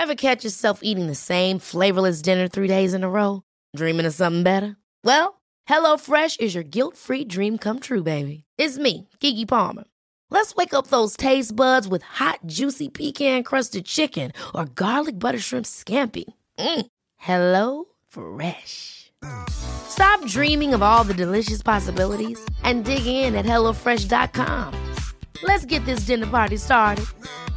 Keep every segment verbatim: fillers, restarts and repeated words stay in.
Ever catch yourself eating the same flavorless dinner three days in a row? Dreaming of something better? Well, HelloFresh is your guilt-free dream come true, baby. It's me, Keke Palmer. Let's wake up those taste buds with hot, juicy pecan-crusted chicken or garlic butter shrimp scampi. Mm. Hello Fresh. Stop dreaming of all the delicious possibilities and dig in at hello fresh dot com. Let's get this dinner party started.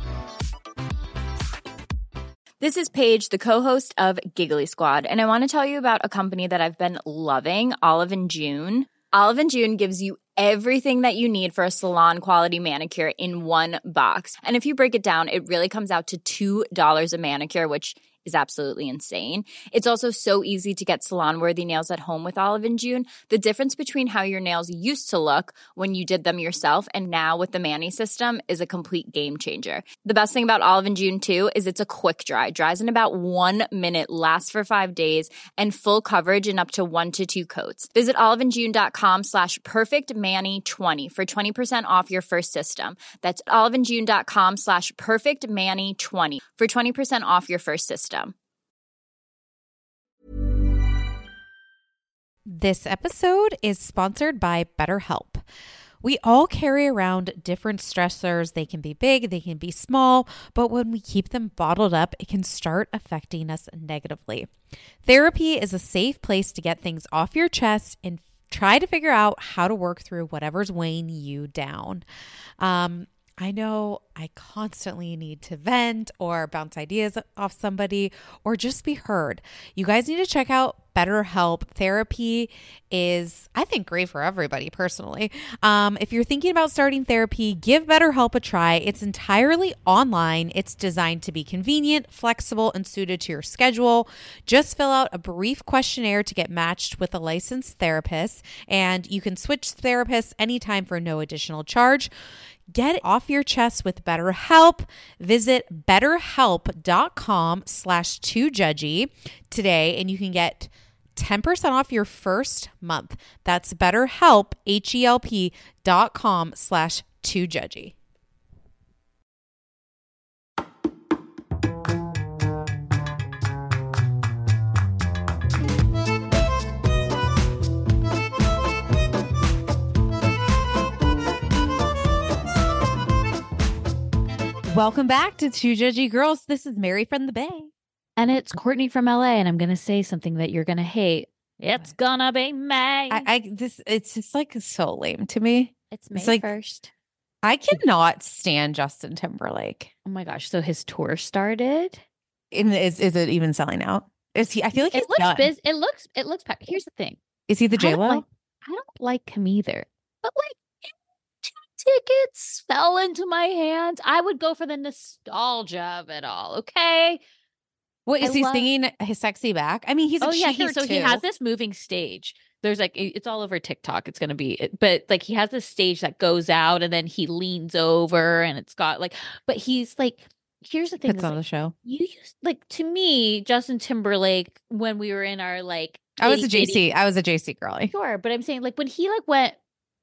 This is Paige, the co-host of Giggly Squad, and I want to tell you about a company that I've been loving, Olive and June. Olive and June gives you everything that you need for a salon-quality manicure in one box. And if you break it down, it really comes out to two dollars a manicure, which is absolutely insane. It's also so easy to get salon-worthy nails at home with Olive and June. The difference between how your nails used to look when you did them yourself and now with the Mani system is a complete game changer. The best thing about Olive and June, too, is it's a quick dry. Dries in about one minute, lasts for five days, and full coverage in up to one to two coats. Visit oliveandjune.com slash perfectmani20 for twenty percent off your first system. That's oliveandjune.com slash perfectmani20 for twenty percent off your first system. This episode is sponsored by BetterHelp. We all carry around different stressors. They can be big, they can be small, but when we keep them bottled up, it can start affecting us negatively. Therapy is a safe place to get things off your chest and try to figure out how to work through whatever's weighing you down. Um, I know I constantly need to vent or bounce ideas off somebody or just be heard. You guys need to check out BetterHelp. Therapy is, I think, great for everybody personally. Um, if you're thinking about starting therapy, give BetterHelp a try. It's entirely online. It's designed to be convenient, flexible, and suited to your schedule. Just fill out a brief questionnaire to get matched with a licensed therapist, and you can switch therapists anytime for no additional charge. Get it off your chest with BetterHelp. Visit betterhelp.com slash too judgy today, and you can get ten percent off your first month. That's BetterHelp, H-E-L-P dot com slash too judgy. Welcome back to Two Judgy Girls. This is Mary from the Bay. And it's Courtney from L A, and I'm going to say something that you're going to hate. It's gonna be May. I, I this it's just like so lame to me. It's May it's like, first. I cannot stand Justin Timberlake. Oh my gosh! So his tour started. In is is it even selling out? Is he? I feel like he's it looks done. busy. It looks it looks. Packed. Here's the thing. Is he the J I don't, Lo? like, I don't like him either. But like, two tickets fell into my hands. I would go for the nostalgia of it all. Okay. What is I he love- singing his sexy back? I mean, he's a oh yeah, cheater he, so too. he has this moving stage. There's like it's all over TikTok. It's gonna be, but like he has this stage that goes out and then he leans over and it's got like, but he's like, here's the thing. Puts on like, the show. You used like to me, Justin Timberlake when we were in our like. I was a itty-bitty- J C. I was a J C girly. Sure, but I'm saying like when he like went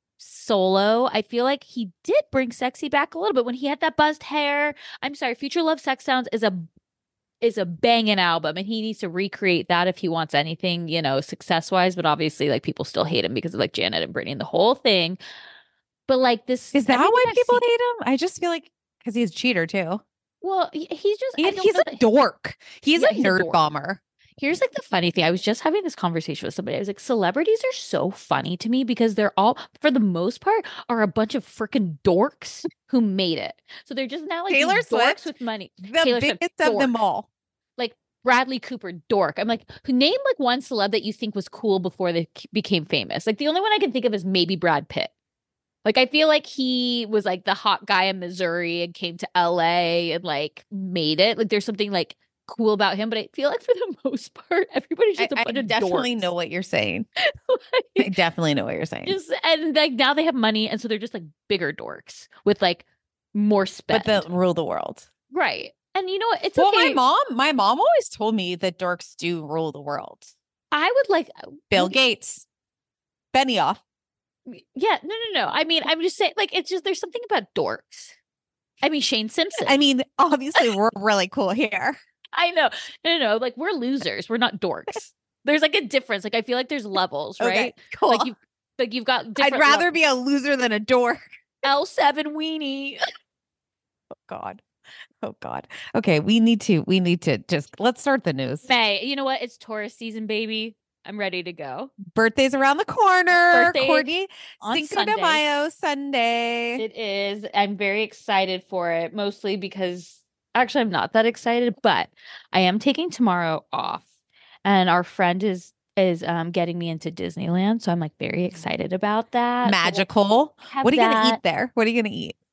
solo, I feel like he did bring sexy back a little bit when he had that buzzed hair. I'm sorry, Future Love Sex Sounds is a is a banging album, and he needs to recreate that if he wants anything, you know, success wise. But obviously, like people still hate him because of like Janet and Britney and the whole thing. But like this, Is that why I've people seen- hate him? I just feel like because he's a cheater too. Well, he- he's just He- I don't he's know a that- dork. He's Yeah, a he's a nerd dork. bomber. Here's like the funny thing. I was just having this conversation with somebody. I was like, celebrities are so funny to me because they're all, for the most part, are a bunch of freaking dorks who made it. So they're just now like Taylor these Swift, dorks with money. The Taylor Swift, biggest of them dork. all. Like Bradley Cooper, dork. I'm like, name like one celeb that you think was cool before they c- became famous. Like the only one I can think of is maybe Brad Pitt. Like I feel like he was like the hot guy in Missouri and came to L A and like made it. Like there's something like cool about him, but I feel like for the most part, everybody's just a I, bunch I of definitely dorks. know what you're saying. Like, I definitely know what you're saying. just and like now they have money, and so they're just like bigger dorks with like more spend. But they'll rule the world. Right. And you know what? It's Well, okay. my mom, my mom always told me that dorks do rule the world. I would like Bill Gates, Benioff. Yeah, no, no, no. I mean, I'm just saying, like, it's just there's something about dorks. I mean, Shane Simpson. I mean, obviously, we're really cool here. I know. No, no, no. Like we're losers. We're not dorks. There's like a difference. Like I feel like there's levels, right? Okay, cool. Like you, like you've got. I'd rather levels. be a loser than a dork. L seven weenie. Oh God. Oh God. Okay, we need to. We need to just let's start the news. May, you know what? It's Taurus season, baby. I'm ready to go. Birthday's around the corner. Birthday Courtney, on Cinco Sunday. de Mayo Sunday. It is. I'm very excited for it, mostly because actually I'm not that excited, but I am taking tomorrow off, and our friend is is um getting me into Disneyland, so I'm like very excited about that. Magical. So we'll what are you that. gonna eat there? What are you gonna eat?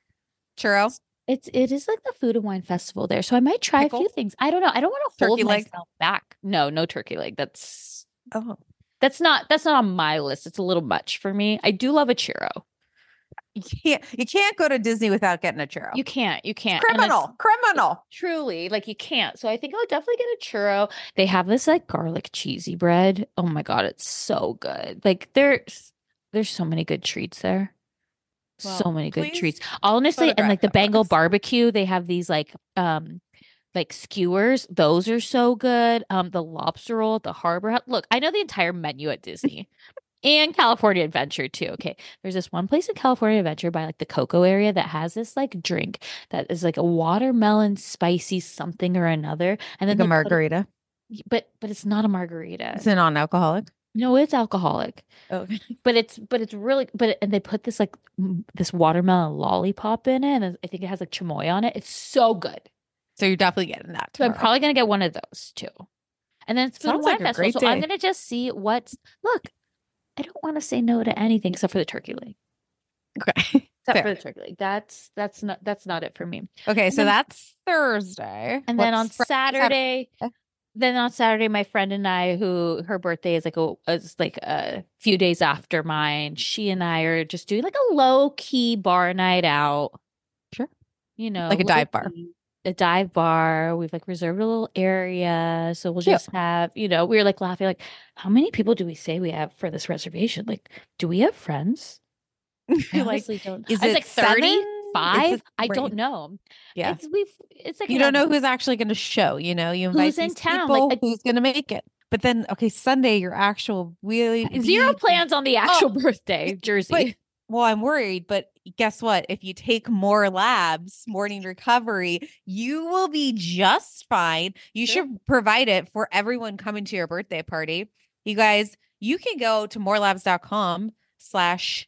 Churro. It's it is like the food and wine festival there, so I might try Pickle? a few things. I don't know. I don't want to hold Turkey leg? myself back. No, no turkey leg. That's Oh, that's not that's not on my list. It's a little much for me. I do love a churro. you can't. You can't go to Disney without getting a churro. You can't. You can't. And it's- criminal. Criminal. Truly, like you can't. So I think I'll definitely get a churro. They have this like garlic cheesy bread. Oh my God, it's so good. Like there's there's so many good treats there. so Well, many good please treats. Honestly, and photograph like the them for Bengal us. barbecue, they have these like um like skewers. Those are so good. Um, the lobster roll at the Harbor House. Look, I know the entire menu at Disney. And California Adventure too. Okay. There's this one place in California Adventure by like the Cocoa area that has this like drink that is like a watermelon spicy something or another. And then Like a they put it- margarita. but but it's not a margarita. It's a non-alcoholic. No, it's alcoholic. Okay. But it's but it's really but and they put this like m- this watermelon lollipop in it, and I think it has like chamoy on it. It's so good. So you're definitely getting that. So I'm tomorrow. probably gonna get one of those too. And then it's food and Sounds wine like a festival. great So I'm day. gonna just see what's look. I don't want to say no to anything except for the turkey leg. Okay. Except Fair. for the turkey leg. That's that's not that's not it for me. Okay. So then- that's Thursday. And then on What's Fri- Saturday, Saturday? then on Saturday, my friend and I, who her birthday is like a is like a few days after mine, she and I are just doing like a low key bar night out. Sure. You know, Like a dive bar. low-key, A dive bar. We've like reserved a little area, so we'll Cute. just have. You know, we were like laughing, like, how many people do we say we have for this reservation? Like, do we have friends? I You're like, honestly don't. is I was it like seven? Is thirty-five. it- I right. don't know. yeah. It's we've. It's like You an don't know event. who's actually going to show, you know, you invite Who's in these town, people, like, I- who's going to make it. But then, okay, Sunday, your actual really Zero big- plans on the actual Oh, birthday jersey. But, well, I'm worried, but guess what? If you take more labs, morning recovery, you will be just fine. You Sure. should provide it for everyone coming to your birthday party. You guys, you can go to morelabs.com slash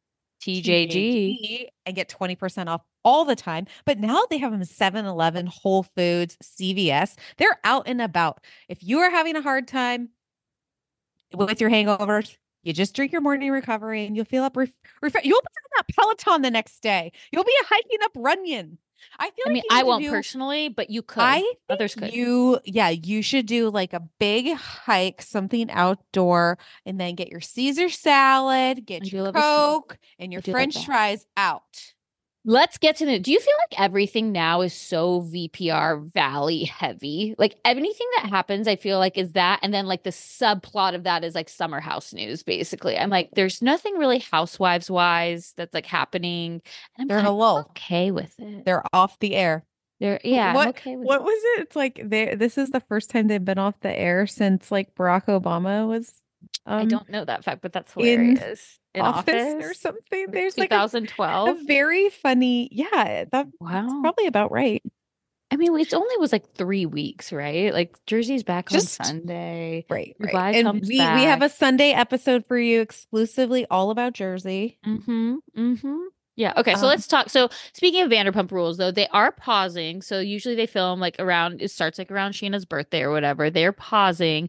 T J G. T J G and get twenty percent off all the time. But now they have them in seven eleven, Whole Foods, C V S. They're out and about. If you are having a hard time with your hangovers, you just drink your morning recovery and you'll feel up. Ref- ref- you'll be on that Peloton the next day. You'll be hiking up Runyon. I feel I like mean, you need I to won't do- personally, but you could. I think Others could. you, yeah, you should do like a big hike, something outdoor, and then get your Caesar salad, get I do your love a Caesar. Coke, and your do love French that. fries out. Let's get to the. Do you feel like everything now is so V P R Valley heavy? Like anything that happens, I feel like is that, and then like the subplot of that is like Summer House news. Basically, I'm like, there's nothing really Housewives wise that's like happening, and I'm They're in a kind of lull. okay with it. They're off the air. They're yeah, what I'm okay with what it. was it? It's like they this is the first time they've been off the air since like Barack Obama was um I don't know that fact, but that's in hilarious. In office, office, or something. There's like a, twenty twelve. a very funny, yeah, that, that's Wow. probably about right. I mean, it only was like three weeks, right? Like Jersey's back Just- on Sunday. Right, Dubai right. And comes we we have a back. Sunday episode for you exclusively all about Jersey. Mm-hmm. Mm-hmm. Yeah. Okay. So Um, let's talk. So speaking of Vanderpump Rules, though, they are pausing. So usually they film like around. It starts like around Sheena's birthday or whatever. They're pausing.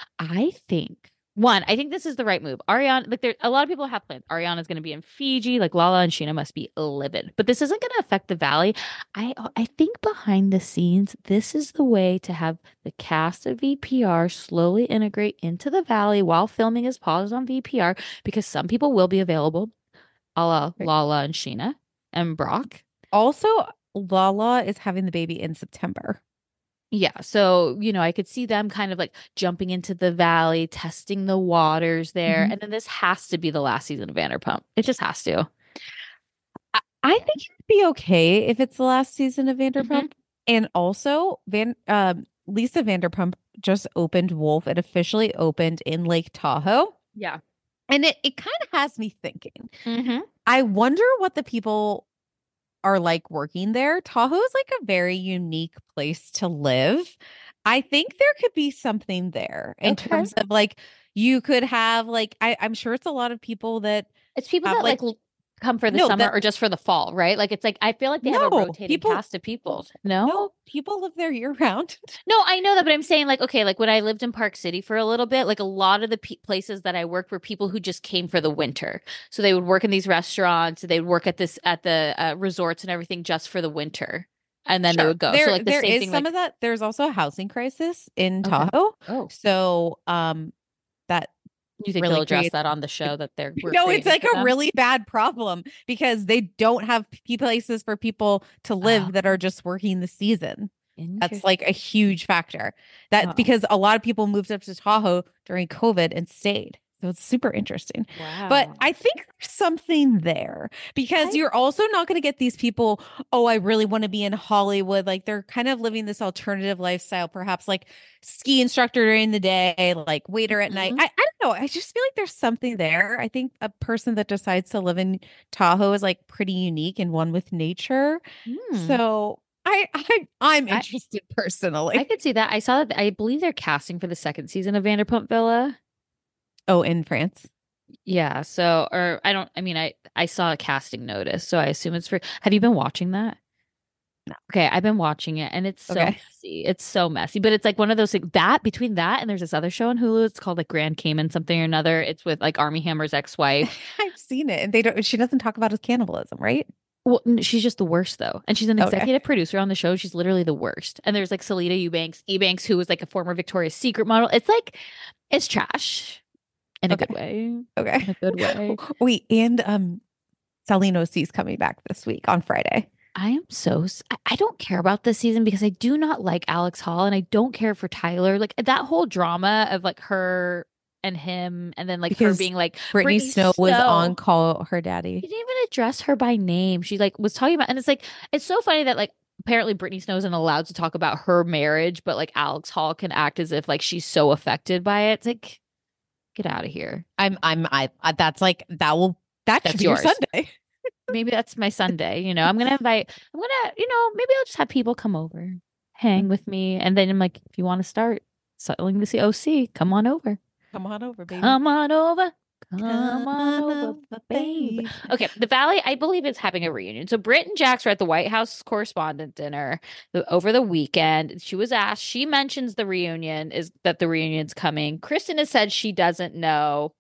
I think one. I think this is the right move. Ariana, like there, a lot of people have plans. Ariana's going to be in Fiji. Like Lala and Sheena must be livid. But this isn't going to affect the Valley. I I think behind the scenes, this is the way to have the cast of V P R slowly integrate into the Valley while filming is paused on V P R because some people will be available. A la Right. Lala and Sheena and Brock. Also, Lala is having the baby in September. Yeah. So, you know, I could see them kind of like jumping into the valley, testing the waters there. Mhm. And then this has to be the last season of Vanderpump. It just has to. I think it'd be okay if it's the last season of Vanderpump. And also, Van um, Lisa Vanderpump just opened Wolf. It officially opened in Lake Tahoe. Yeah. And it, it kind of has me thinking. Mm-hmm. I wonder what the people are like working there. Tahoe is like a very unique place to live. I think there could be something there in Okay. terms of like you could have like I, I'm sure it's a lot of people that It's people have that like like l- come for the no summer that or just for the fall, right? Like it's like I feel like they have a no rotating people cast of people. No? no people live there year round. No, I know that, but I'm saying like okay, like when I lived in Park City for a little bit, like a lot of the pe- places that I worked were people who just came for the winter. So they would work in these restaurants, they would work at this at the uh, resorts and everything just for the winter, and then they Sure. would go. So There like the there same is thing, some like of that. There's also a housing crisis in okay, Tahoe. oh, So um that you think they'll really address creates that on the show that they're we're no, it's creating like for a them? really bad problem because they don't have p- places for people to live that are just working the season. That's Interesting. like a huge factor. That's Oh, because a lot of people moved up to Tahoe during COVID and stayed. So it's super interesting. But wow. I think there's something there because I you're also not going to get these people, oh, I really want to be in Hollywood. Like they're kind of living this alternative lifestyle, perhaps like ski instructor during the day, like waiter at night. Mhm. I, I don't know. I just feel like there's something there. I think a person that decides to live in Tahoe is like pretty unique and one with nature. Hmm. So I, I I'm I interested I personally. could see that. I saw that. I believe they're casting for the second season of Vanderpump Villa. Oh, in France. Yeah. So, or I don't. I mean, I I saw a casting notice, so I assume it's for. Have you been watching that? No. Okay, I've been watching it, and it's so Okay. messy. It's so messy, but it's like one of those things that between that and there's this other show on Hulu. It's called like Grand Cayman something or another. It's with like Army Hammer's ex-wife. I've seen it, and they don't. She doesn't talk about his cannibalism, right? Well, n- she's just the worst though, and she's an Okay. executive producer on the show. She's literally the worst. And there's like Salida Eubanks, Ebanks, who was like a former Victoria's Secret model. It's like it's trash in a Okay. good way. In Okay. a good way. Wait, and um, Celine O'C's coming back this week on Friday. I am so s- I I don't care about this season because I do not like Alex Hall and I don't care for Tyler. Like that whole drama of like her and him and then like her Because being like Brittany Brittany Snow was on Snow. Call Her She Daddy. didn't even address her by name. She like was talking about and it's like it's so funny that like apparently Brittany Snow isn't allowed to talk about her marriage, but like Alex Hall can act as if like she's so affected by it. It's like get out of here. I'm I'm I uh, that's like that will that should That's be your yours. Sunday. Maybe that's my Sunday. You know, I'm gonna invite. I'm gonna, you know, maybe I'll just have people come over, hang with me, and then I'm like, if you want to start settling the O C, come on over. Come on over, baby. Come on over. Come, Come on on over, over, babe. babe. Okay, the Valley, I believe, is having a reunion. So Britt and Jax were at the White House Correspondent Dinner the, over the weekend. She was asked. She mentions the reunion is that the reunion's coming. Kristen has said she doesn't know.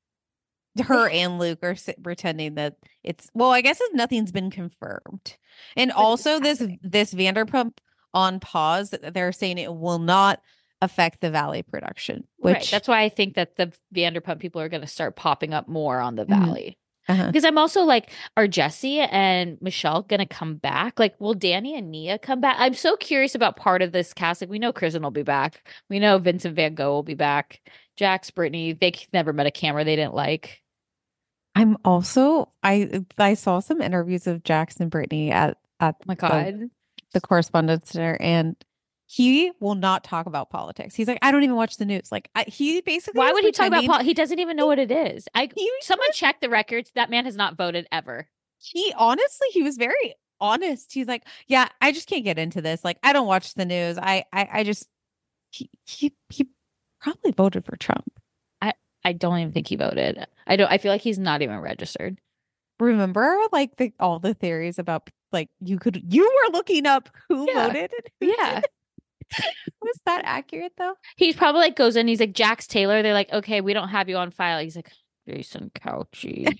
Her and Luke are si- pretending that it's well, I guess it's- nothing's been confirmed. And But it's also this happening. this Vanderpump on pause, they're saying it will not affect the Valley production, Right. which That's why I think that the Vanderpump people are going to start popping up more on the Mhm. Valley. uh-huh. Because I'm also like, are Jesse and Michelle going to come back? Like, will Danny and Nia come back? I'm so curious about part of this cast. Like, we know Kristen will be back. We know Vincent Van Gogh will be back. Jax, Brittany, they c- never met a camera they didn't like. I'm also I I saw some interviews of Jackson Brittany at at Oh my the, God. the Correspondence Dinner, and he will not talk about politics. He's like, I don't even watch the news. Like I, he basically Why was would he talk about pretending- politics? He doesn't even know what it is. I He, Someone check the records. That man has not voted ever. he honestly he was very honest. He's like, yeah, I just can't get into this. Like I don't watch the news. I I, I just he, he he probably voted for Trump. I don't even think he voted. I don't. I feel like he's not even registered. Remember like the all the theories about like you could you were looking up who Yeah. voted and who Yeah. didn't? Was that accurate though? He probably like goes in. He's like Jax Taylor. They're like, okay, we don't have you on file. He's like Jason Couchy.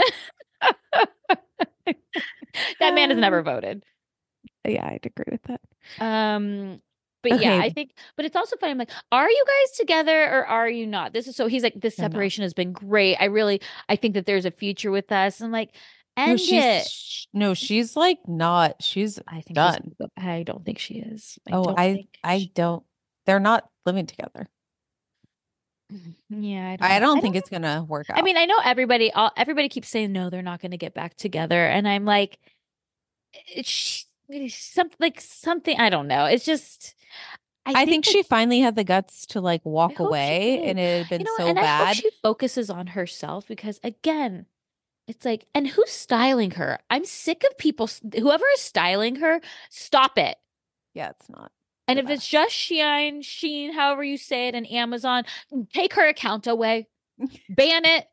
That man has never voted. Yeah, I'd agree with that. Um, but yeah, Okay. I think. But it's also funny. I'm like, are you guys together or are you not? This is so. He's like, this They're not. separation has been great. I really, I think that there's a future with us. I'm like, No, end she's it. sh- no, she's like not. She's I think done. she's- I don't think she is. I oh, don't I think I she- don't. They're not living together. yeah, I don't, I know. don't think it's gonna work out. I mean, I know everybody. All everybody keeps saying no, they're not going to get back together, and I'm like, it's, something like something. I don't know. It's just. I, I think, think she finally had the guts to like walk away, and it had been you know, so and bad. I hope she focuses on herself because again, it's like, and who's styling her? I'm sick of people. Whoever is styling her, stop it. Yeah, it's not. And if best. It's just Shein, Sheen, however you say it, and Amazon, take her account away, ban it,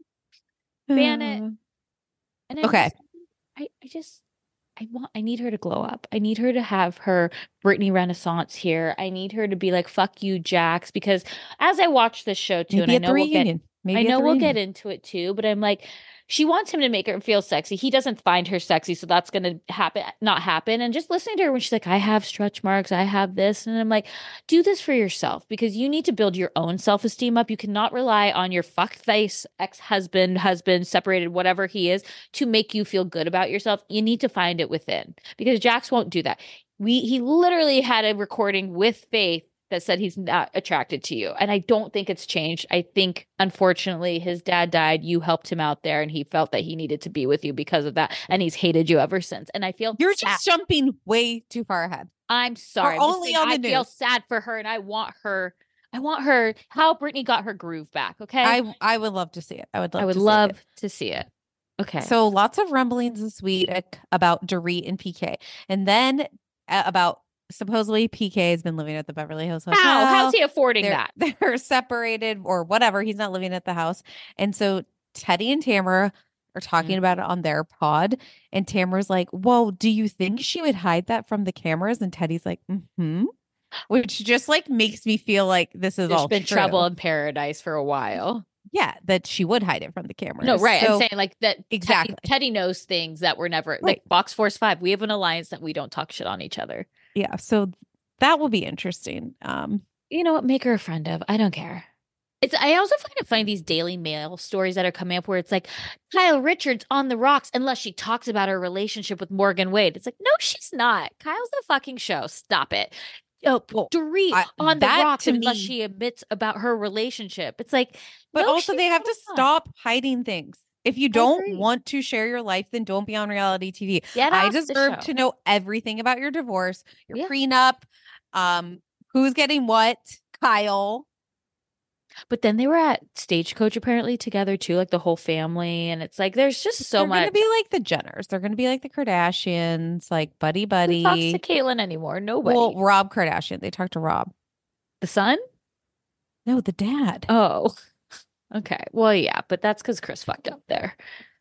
ban it. And I okay, just, I, I just. I want, I need her to glow up. I need her to have her Britney Renaissance here. I need her to be like, fuck you, Jax. Because as I watch this show too, Maybe and I know we'll get, Maybe I know we'll get into it too, but I'm like, she wants him to make her feel sexy. He doesn't find her sexy. So that's going to happen, not happen. And just listening to her when she's like, I have stretch marks. I have this. And I'm like, do this for yourself because you need to build your own self-esteem up. You cannot rely on your fuckface ex-husband, husband, separated, whatever he is, to make you feel good about yourself. You need to find it within because Jax won't do that. We, he literally had a recording with Faith that said he's not attracted to you. And I don't think it's changed. I think, unfortunately, his dad died. You helped him out there and he felt that he needed to be with you because of that. And he's hated you ever since. And I feel You're sad. just jumping way too far ahead. I'm sorry. We're only on the I news. feel sad for her and I want her. I want her how Britney got her groove back. Okay. I, I would love to see it. I would love I would to love see it. to see it. Okay. So lots of rumblings this week about Dorit and P K. And then uh, about supposedly P K has been living at the Beverly Hills Hotel. How? How's he affording they're, that? They're separated or whatever. He's not living at the house. And so Teddy and Tamara are talking mm-hmm. about it on their pod. And Tamara's like, whoa, do you think she would hide that from the cameras? And Teddy's like, mm-hmm. Which just like makes me feel like this is There's all been true. trouble in paradise for a while. Yeah, that she would hide it from the cameras. No, right. So, I'm saying like that. Exactly. Teddy, Teddy knows things that were never right. Like Box Force Five. We have an alliance that we don't talk shit on each other. Yeah. So that will be interesting. Um, you know what? Make her a friend of. I don't care. It's. I also find it funny these Daily Mail stories that are coming up where it's like Kyle Richards on the rocks unless she talks about her relationship with Morgan Wade. It's like no, she's not. Kyle's the fucking show. Stop it. Oh, well, Dorit I, on the rocks unless me, she admits about her relationship. It's like, but no, also they have to not. Stop hiding things. If you don't want to share your life, then don't be on reality T V. Get I deserve to know everything about your divorce, your yeah. prenup, um, who's getting what, Kyle. But then they were at Stagecoach apparently together too, like the whole family. And it's like, there's just so They're much. They're going to be like the Jenners. They're going to be like the Kardashians, like buddy buddy. Who talks to Caitlyn anymore? Nobody. Well, Rob Kardashian. They talked to Rob. The son? No, the dad. Oh, okay. Well, yeah, but that's because Chris fucked up there.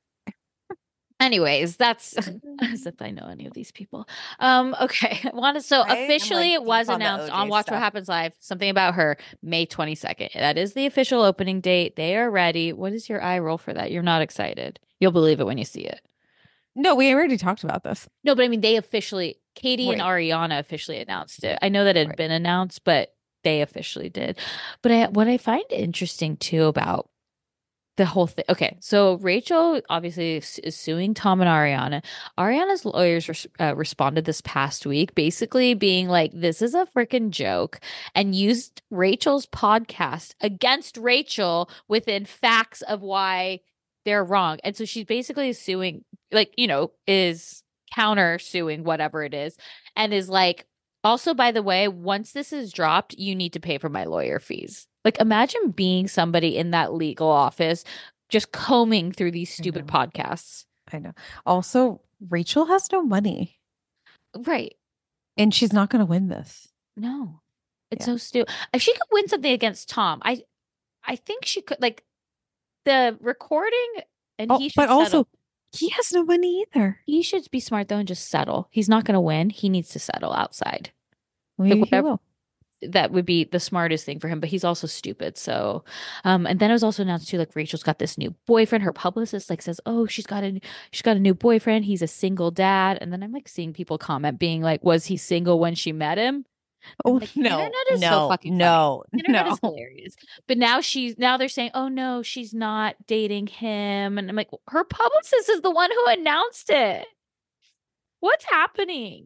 Anyways, that's as if I know any of these people. Um, okay. I want to so right? officially like it was announced on, on Watch stuff. What Happens Live, something about her, May twenty-second. That is the official opening date. They are ready. What is your eye roll for that? You're not excited. You'll believe it when you see it. No, we already talked about this. No, but I mean they officially Katie right. and Ariana officially announced it. I know that it had right. been announced, but they officially did. But I what I find interesting too about the whole thing. Okay, so Rachel obviously is suing Tom and Ariana. Ariana's lawyers res- uh, responded this past week, basically being like, "This is a freaking joke," and used Rachel's podcast against Rachel within facts of why they're wrong. And so she's basically suing, like you know, is counter suing whatever it is, and is like, also by the way, once this is dropped, you need to pay for my lawyer fees. Like, imagine being somebody in that legal office just combing through these stupid I podcasts. I know. Also, Rachel has no money. Right. And she's not going to win this. No. It's yeah. so stupid. If she could win something against Tom, I I think she could, like, the recording, and oh, he should But settle. also, he has no money either. He should be smart, though, and just settle. He's not going to win. He needs to settle outside. Maybe like, whatever. He will. That would be the smartest thing for him, but he's also stupid. So, um, and then it was also announced too, like Rachel's got this new boyfriend. Her publicist like says, "Oh, she's got a she's got a new boyfriend. He's a single dad." And then I'm like seeing people comment being like, "Was he single when she met him?" Oh like, no, is no, so fucking no, Internet no. is hilarious. But now she's now they're saying, "Oh no, she's not dating him," and I'm like, her publicist is the one who announced it. What's happening?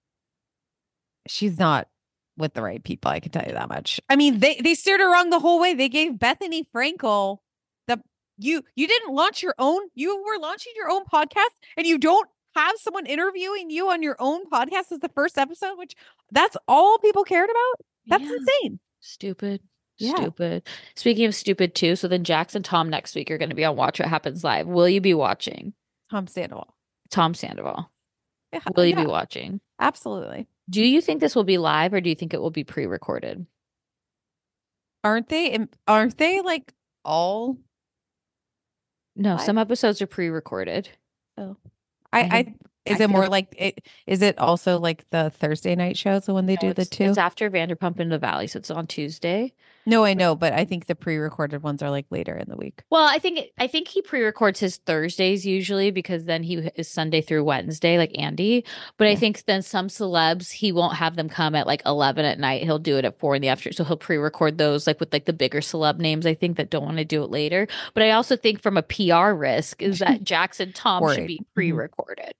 She's not with the right people, I can tell you that much. I mean, they they steered her wrong the whole way. They gave Bethany Frankel the you you didn't launch your own. You were launching your own podcast, and you don't have someone interviewing you on your own podcast as the first episode, which that's all people cared about. That's Yeah. insane. Stupid. Yeah. Stupid. Speaking of stupid too, so then Jax and Tom next week are going to be on Watch What Happens Live. Will you be watching? Tom Sandoval. Tom Sandoval. Yeah, Will you yeah, be watching? absolutely. Do you think this will be live or do you think it will be pre-recorded? Aren't they? im- Aren't they like all? No, Live? some episodes are pre-recorded. Oh, I. I I, think- is I it feel more like- like it? Is it also like the Thursday night shows when they No, do the it's, two? It's after Vanderpump in the Valley, so it's on Tuesday. No, I know, but I think the pre-recorded ones are like later in the week. Well, I think I think he pre-records his Thursdays usually because then he is Sunday through Wednesday, like Andy. But I Yeah. think then some celebs he won't have them come at like eleven at night. He'll do it at four in the afternoon. So he'll pre-record those like with like the bigger celeb names. I think that don't want to do it later. But I also think from a P R risk is that Jax and Tom should Worried. be Mhm. pre-recorded.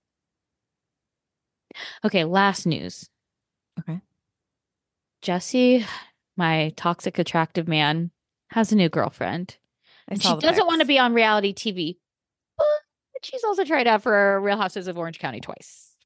Okay, last news. Okay. Jesse, my toxic attractive man, has a new girlfriend. I And saw she the doesn't want to pics. be on reality T V, but she's also tried out for Real Houses of Orange County twice.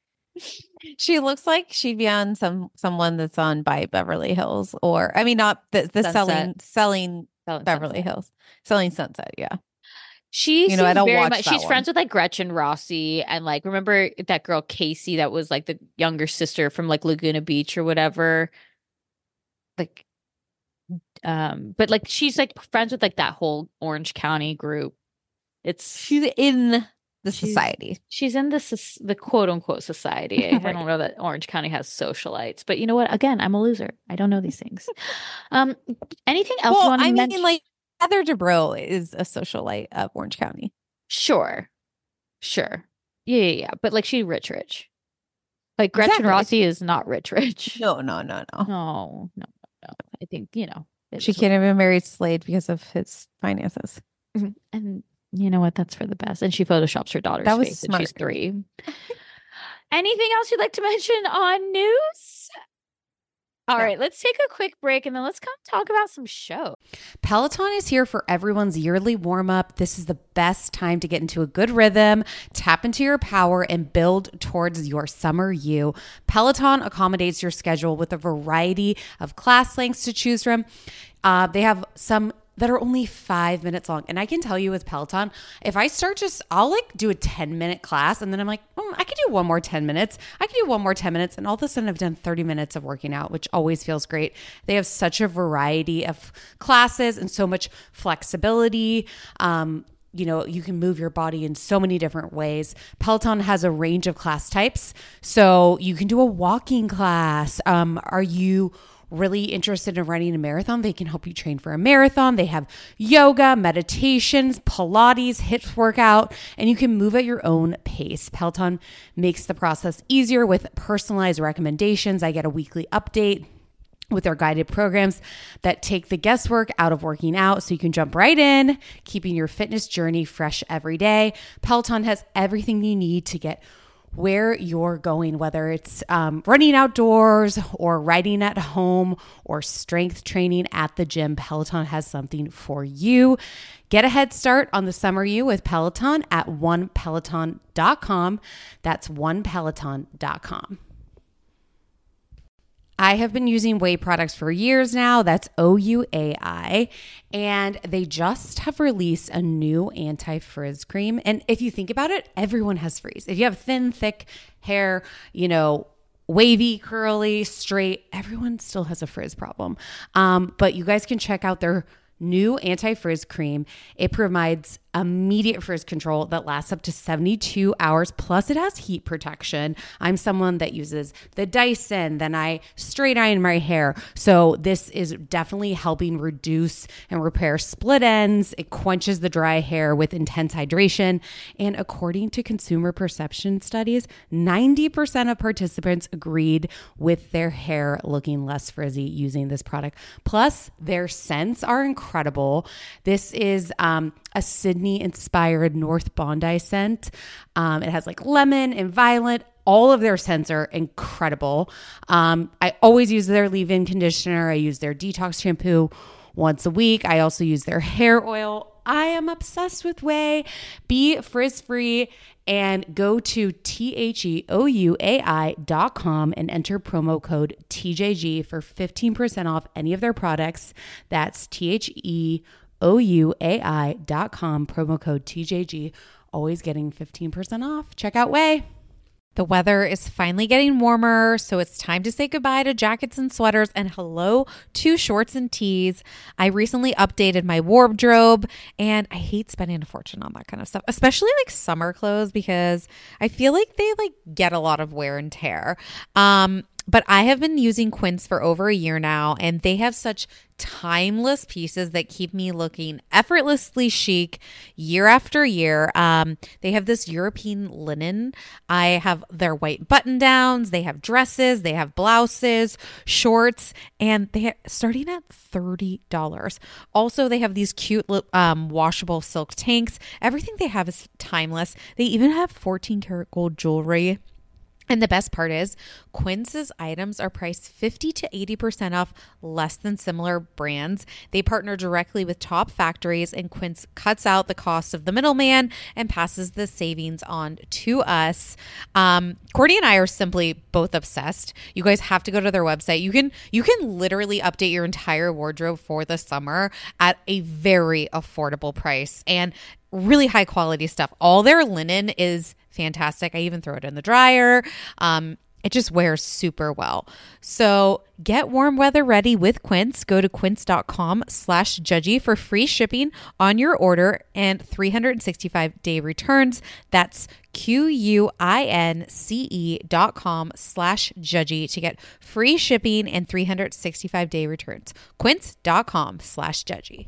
She looks like she'd be on some someone that's on by Beverly Hills, or I mean, not the the Sunset. selling selling Selling Beverly Sunset. Hills, selling Sunset. Yeah, She, You know, I seems don't very watch much. that She's one. friends with like Gretchen Rossi, and like remember that girl Casey that was like the younger sister from like Laguna Beach or whatever. Like, um, but like she's like friends with like that whole Orange County group. It's she's in the She's- society. She's in the soc- the quote unquote society. I Right. don't know that Orange County has socialites, but you know what? Again, I'm a loser. I don't know these things. Um, anything else you Well, want to I mean, mention? like Heather Dubrow is a socialite of Orange County. Sure, sure, yeah, yeah, yeah. But like she rich, rich. Like Gretchen Exactly. Rossi is not rich, rich. No, no, no, no. no, no, no. no. I think you know it She is can't even marry Slade because of his finances. what- and you know what? That's for the best. And she photoshops her daughter's That was face, and she's smart. three. Anything else you'd like to mention on news? All No. right, let's take a quick break and then let's come talk about some shows. Peloton is here for everyone's yearly warm up. This is the best time to get into a good rhythm, tap into your power, and build towards your summer you. Peloton accommodates your schedule with a variety of class lengths to choose from. Uh, they have some that are only five minutes long. And I can tell you with Peloton, if I start just, I'll like do a ten minute class and then I'm like, oh, I could do one more ten minutes. I could do one more ten minutes. And all of a sudden I've done thirty minutes of working out, which always feels great. They have such a variety of classes and so much flexibility. Um, you know, you can move your body in so many different ways. Peloton has a range of class types. So you can do a walking class. Um, are you really interested in running a marathon? They can help you train for a marathon. They have yoga, meditations, Pilates, HIIT workout, and you can move at your own pace. Peloton makes the process easier with personalized recommendations. I get a weekly update with their guided programs that take the guesswork out of working out so you can jump right in, keeping your fitness journey fresh every day. Peloton has everything you need to get where you're going, whether it's um, running outdoors or riding at home or strength training at the gym. Peloton has something for you. Get a head start on the summer you with Peloton at one peloton dot com. That's one peloton dot com. I have been using Ouai products for years now. That's O U A I. And they just have released a new anti-frizz cream. And if you think about it, everyone has frizz. If you have thin, thick hair, you know, wavy, curly, straight, everyone still has a frizz problem. Um, but you guys can check out their new anti-frizz cream. It provides immediate frizz control that lasts up to seventy-two hours. Plus it has heat protection. I'm someone that uses the Dyson, then I straight iron my hair. So this is definitely helping reduce and repair split ends. It quenches the dry hair with intense hydration. And according to consumer perception studies, ninety percent of participants agreed with their hair looking less frizzy using this product. Plus their scents are incredible. This is um, a Sydney inspired North Bondi scent. Um, it has like lemon and violet. All of their scents are incredible. Um, I always use their leave-in conditioner. I use their detox shampoo once a week. I also use their hair oil I am obsessed with whey. Be frizz-free and go to T H E O U A I dot com and enter promo code T J G for fifteen percent off any of their products. That's T H E O U A I dot com, promo code T J G. Always getting fifteen percent off. Check out Whey. The weather is finally getting warmer, so it's time to say goodbye to jackets and sweaters and hello to shorts and tees. I recently updated my wardrobe and I hate spending a fortune on that kind of stuff, especially like summer clothes because I feel like they like get a lot of wear and tear. Um, But I have been using Quince for over a year now, and they have such timeless pieces that keep me looking effortlessly chic year after year. Um, they have this European linen. I have their white button downs. They have dresses. They have blouses, shorts, and they are starting at thirty dollars. Also, they have these cute um, washable silk tanks. Everything they have is timeless. They even have fourteen karat gold jewelry. And the best part is Quince's items are priced fifty to eighty percent off less than similar brands. They partner directly with top factories and Quince cuts out the cost of the middleman and passes the savings on to us. Um, Courtney and I are simply both obsessed. You guys have to go to their website. You can, you can literally update your entire wardrobe for the summer at a very affordable price and really high quality stuff. All their linen is fantastic. I even throw it in the dryer. Um, it just wears super well. So get warm weather ready with Quince. Go to quince.com slash judgy for free shipping on your order and three hundred sixty-five day returns. That's Q-U-I-N-C-E dot com slash judgy to get free shipping and three hundred sixty-five day returns. Quince.com slash judgy.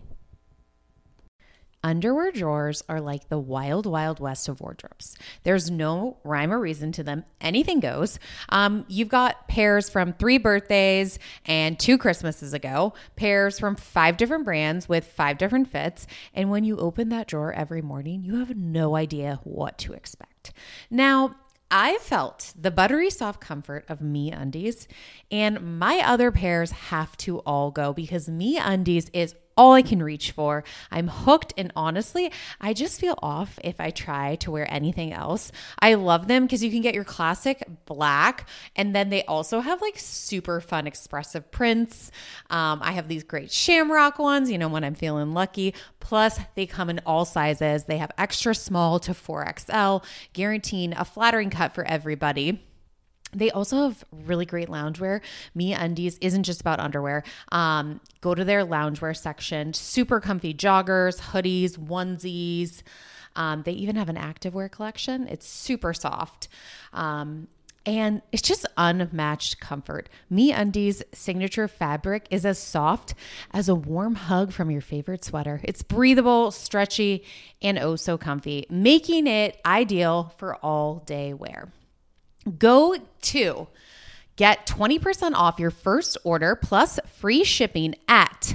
Underwear drawers are like the wild, wild west of wardrobes. There's no rhyme or reason to them. Anything goes. Um, you've got pairs from three birthdays and two Christmases ago, pairs from five different brands with five different fits. And when you open that drawer every morning, you have no idea what to expect. Now, I felt the buttery soft comfort of MeUndies, and my other pairs have to all go because MeUndies is all I can reach for. I'm hooked, and honestly, I just feel off if I try to wear anything else. I love them because you can get your classic black, and then they also have like super fun expressive prints. Um, I have these great shamrock ones, you know, when I'm feeling lucky. Plus, they come in all sizes. They have extra small to four X L, guaranteeing a flattering cut for everybody. They also have really great loungewear. MeUndies isn't just about underwear. Um, go to their loungewear section. Super comfy joggers, hoodies, onesies. Um, they even have an activewear collection. It's super soft. Um, and it's just unmatched comfort. MeUndies' signature fabric is as soft as a warm hug from your favorite sweater. It's breathable, stretchy, and oh so comfy, making it ideal for all day wear. Go to get twenty percent off your first order plus free shipping at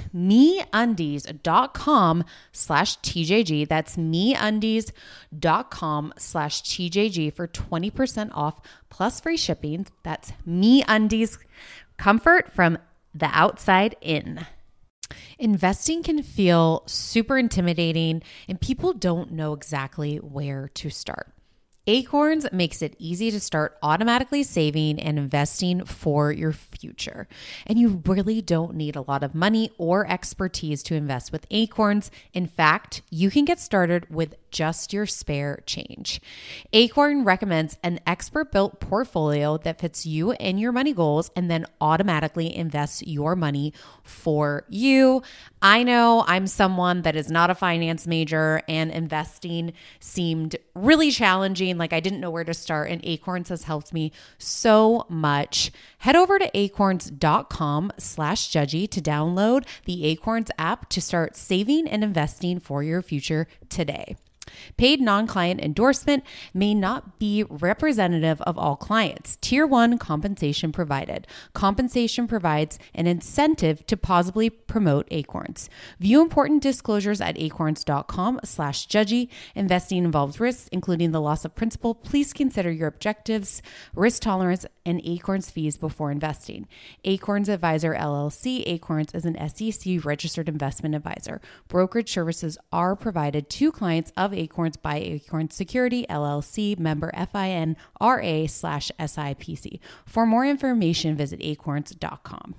MeUndies.com slash TJG. That's MeUndies.com slash TJG for twenty percent off plus free shipping. That's MeUndies, comfort from the outside in. Investing can feel super intimidating and people don't know exactly where to start. Acorns makes it easy to start automatically saving and investing for your future. And you really don't need a lot of money or expertise to invest with Acorns. In fact, you can get started with just your spare change. Acorn recommends an expert-built portfolio that fits you and your money goals and then automatically invests your money for you. I know I'm someone that is not a finance major and investing seemed really challenging. Like I didn't know where to start, and Acorns has helped me so much. Head over to acorns.com slash judgy to download the Acorns app to start saving and investing for your future today. Paid non-client endorsement may not be representative of all clients. Tier one compensation provided. Compensation provides an incentive to positively promote Acorns. View important disclosures at acorns.com slash judgy. Investing involves risks, including the loss of principal. Please consider your objectives, risk tolerance, and Acorns fees before investing. Acorns Advisor L L C. Acorns is an S E C registered investment advisor. Brokerage services are provided to clients of Acorns by Acorns Security, L L C, member FINRA slash SIPC. For more information, visit acorns dot com.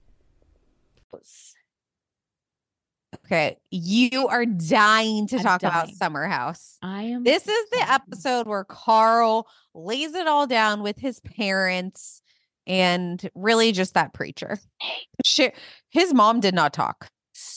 Okay, you are dying to I'm talk dying. about Summer House. I am. This is the episode where Carl lays it all down with his parents and really just that preacher. She, his mom did not talk.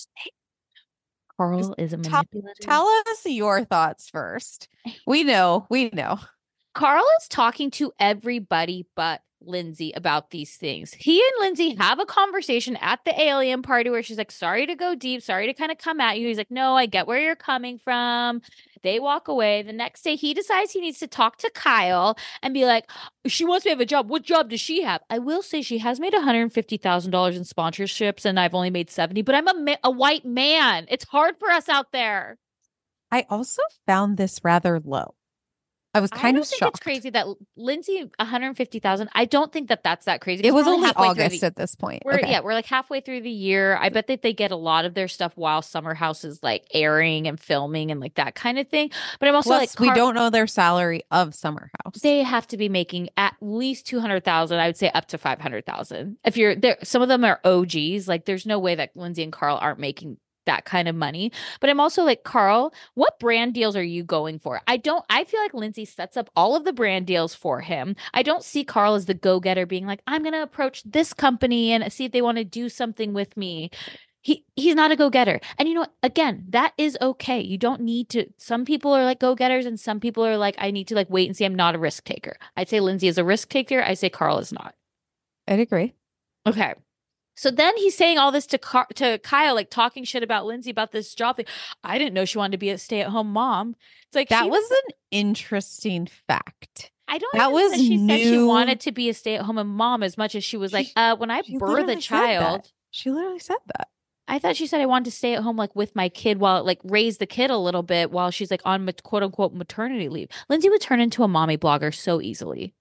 Carl is a Tell, manipulative. tell us your thoughts first. We know, we know. Carl is talking to everybody but Lindsay about these things. He and Lindsay have a conversation at the alien party where she's like, sorry to go deep, sorry to kind of come at you. He's like, no, I get where you're coming from. They walk away. The next day, he decides he needs to talk to Kyle and be like, she wants me to have a job. What job does she have? I will say she has made one hundred fifty thousand dollars in sponsorships and I've only made seventy, but I'm a, ma- a white man. It's hard for us out there. I also found this rather low. I was I kind don't of think shocked. it's crazy that Lindsay one hundred fifty thousand. I don't think that that's that crazy. It was We're only halfway through August the- at this point. We're Okay. yeah, we're like halfway through the year. I bet that they get a lot of their stuff while Summer House is like airing and filming and like that kind of thing. But I'm also Plus, like, we Car- don't know their salary of Summer House. They have to be making at least two hundred thousand. I would say up to five hundred thousand. If you're there, some of them are O Gs. Like, there's no way that Lindsay and Carl aren't making that kind of money. But I'm also like, Carl, what brand deals are you going for? I don't, I feel like Lindsay sets up all of the brand deals for him. I don't see Carl as the go-getter being like, I'm going to approach this company and see if they want to do something with me. He he's not a go-getter. And you know what? Again, that is okay. You don't need to. Some people are like go-getters and some people are like, I need to like wait and see. I'm not a risk taker. I'd say Lindsay is a risk taker. I say Carl is not. I'd agree. Okay. So then he's saying all this to Car- to Kyle, like talking shit about Lindsay about this job thing. I didn't know she wanted to be a stay-at-home mom. It's like That she- was an interesting fact. I don't that even was think she said she new. wanted to be a stay-at-home mom as much as she was like, She- uh, when I she birth a literally said that. child. She literally said that. I thought she said I wanted to stay at home like with my kid while like raise the kid a little bit while she's like on quote unquote maternity leave. Lindsay would turn into a mommy blogger so easily.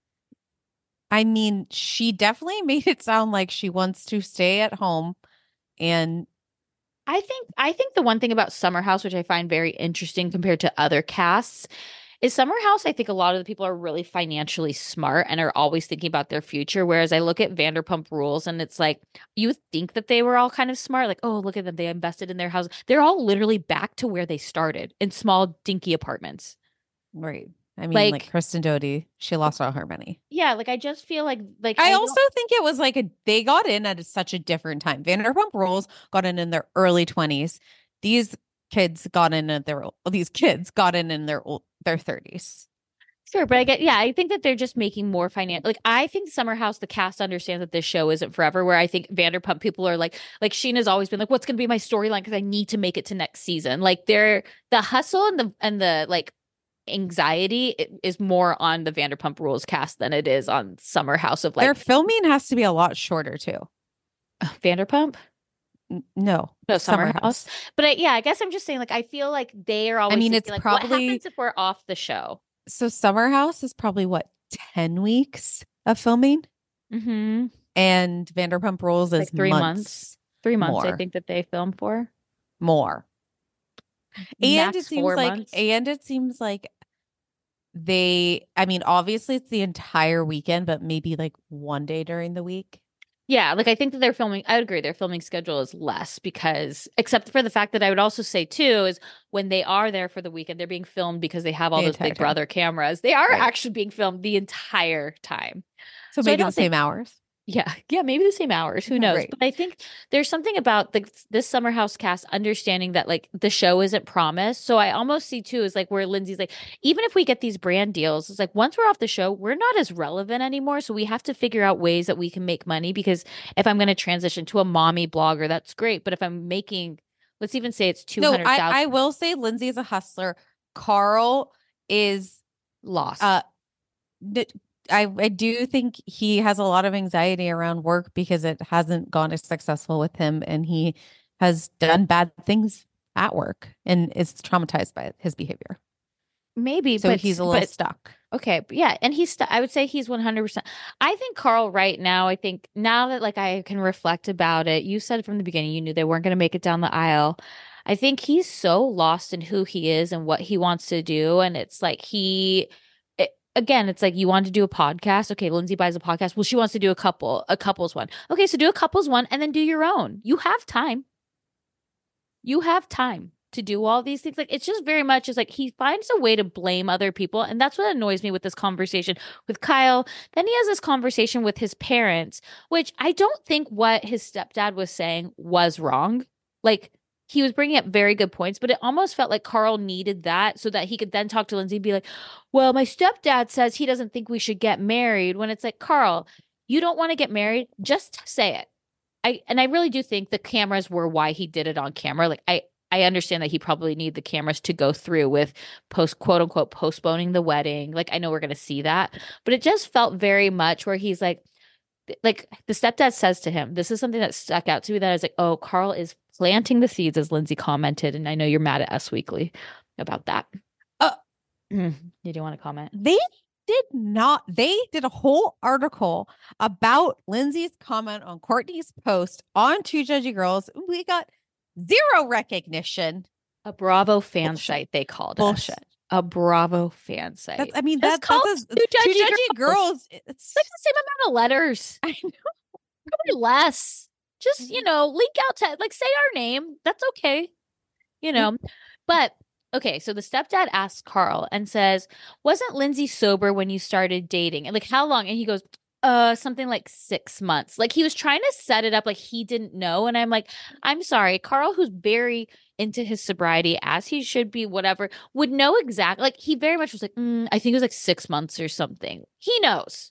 I mean, she definitely made it sound like she wants to stay at home and I think I think the one thing about Summer House, which I find very interesting compared to other casts, is Summer House. I think a lot of the people are really financially smart and are always thinking about their future. Whereas I look at Vanderpump Rules and it's like, you think that they were all kind of smart. Like, oh, look at them. They invested in their house. They're all literally back to where they started in small, dinky apartments. right. I mean, Like- like, Kristen Doty, she lost all her money. Yeah. Like, I just feel like, like, I, don't- also think it was like a they got in at such a different time. Vanderpump Rules got in in their early twenties. These kids got in at their these kids got in in their old, their thirties. Sure, but I get, yeah, I think that they're just making more financial. Like, I think Summer House, the cast understands that this show isn't forever. Where I think Vanderpump people are like, like Sheena's always been like, what's going to be my storyline? Because I need to make it to next season. Like, they're the hustle and the and the like anxiety is more on the Vanderpump Rules cast than it is on Summer House of like Their filming has to be a lot shorter too. Vanderpump. N- No, No, Summer, House. But I, yeah, I guess I'm just saying, like, I feel like they are always. mean, thinking, it's like, what probably- happens if we're off the show? So Summer House is probably what ten weeks of filming, Mm-hmm. and Vanderpump Rules is Like three months, months. Three months, I more. think that they film for. more. And Max it seems four like, months. and it seems like they. I mean, obviously it's the entire weekend, but maybe like one day during the week. Yeah, like I think that they're filming. I would agree. Their filming schedule is less because, except for the fact that I would also say too, is when they are there for the weekend, they're being filmed because they have all The those entire Big time. Brother cameras. They are Right. actually being filmed the entire time. So, So I maybe don't the same hours. Yeah, yeah, maybe the same hours. Who Yeah, knows? right. But I think there's something about the this Summer House cast understanding that like the show isn't promised. So I almost see too is like where Lindsay's like, even if we get these brand deals, it's like once we're off the show, we're not as relevant anymore. So we have to figure out ways that we can make money because if I'm going to transition to a mommy blogger, that's great. But if I'm making, let's even say it's two No, hundred thousand. I, I will say Lindsay is a hustler. Carl is Lost. uh th- I I do think he has a lot of anxiety around work because it hasn't gone as successful with him, and he has done bad things at work and is traumatized by his behavior. Maybe, So but he's a little but stuck. okay, but yeah, and he's st- I would say he's one hundred percent. I think Carl right now, I think now that like I can reflect about it, you said from the beginning you knew they weren't going to make it down the aisle. I think he's so lost in who he is and what he wants to do, and it's like he it, again, it's like you want to do a podcast. Okay, Lindsay buys a podcast. Well, she wants to do a couple a couples one. Okay, so do a couples one and then do your own. You have time. You have time to do all these things. Like, it's just very much is like he finds a way to blame other people. And that's what annoys me with this conversation with Kyle. Then he has this conversation with his parents, which I don't think what his stepdad was saying was wrong. Like, he was bringing up very good points, but it almost felt like Carl needed that so that he could then talk to Lindsay and be like, well, my stepdad says he doesn't think we should get married. When it's like, Carl, you don't want to get married, just say it. I and I really do think the cameras were why he did it on camera. Like, I I understand that he probably needed the cameras to go through with post quote unquote postponing the wedding. Like, I know we're going to see that, but it just felt very much where he's like, like the stepdad says to him, this is something that stuck out to me that I was like, oh, Carl is planting the seeds, as Lindsay commented. And I know you're mad at Us Weekly about that. Uh, Did you want to comment? They did not. They did a whole article about Lindsay's comment on Courtney's post on Two Judgy Girls. We got zero recognition. A Bravo fan Bullshit. site, they called Bullshit. us. A Bravo fan site. That's, I mean, Just that, call that's us a, Two Two Judgy Judgy Girls. Girls. It's It's like the same amount of letters. I know. Probably less. Just, you know, link out to like say our name. That's okay. You know. But okay, so the stepdad asks Carl and says, wasn't Lindsay sober when you started dating? And like, how long? And he goes, uh, something like six months. Like, he was trying to set it up like he didn't know. And I'm like, I'm sorry, Carl, who's very into his sobriety, as he should be, whatever, would know exactly. Like, he very much was like, mm, I think it was like six months or something. He knows.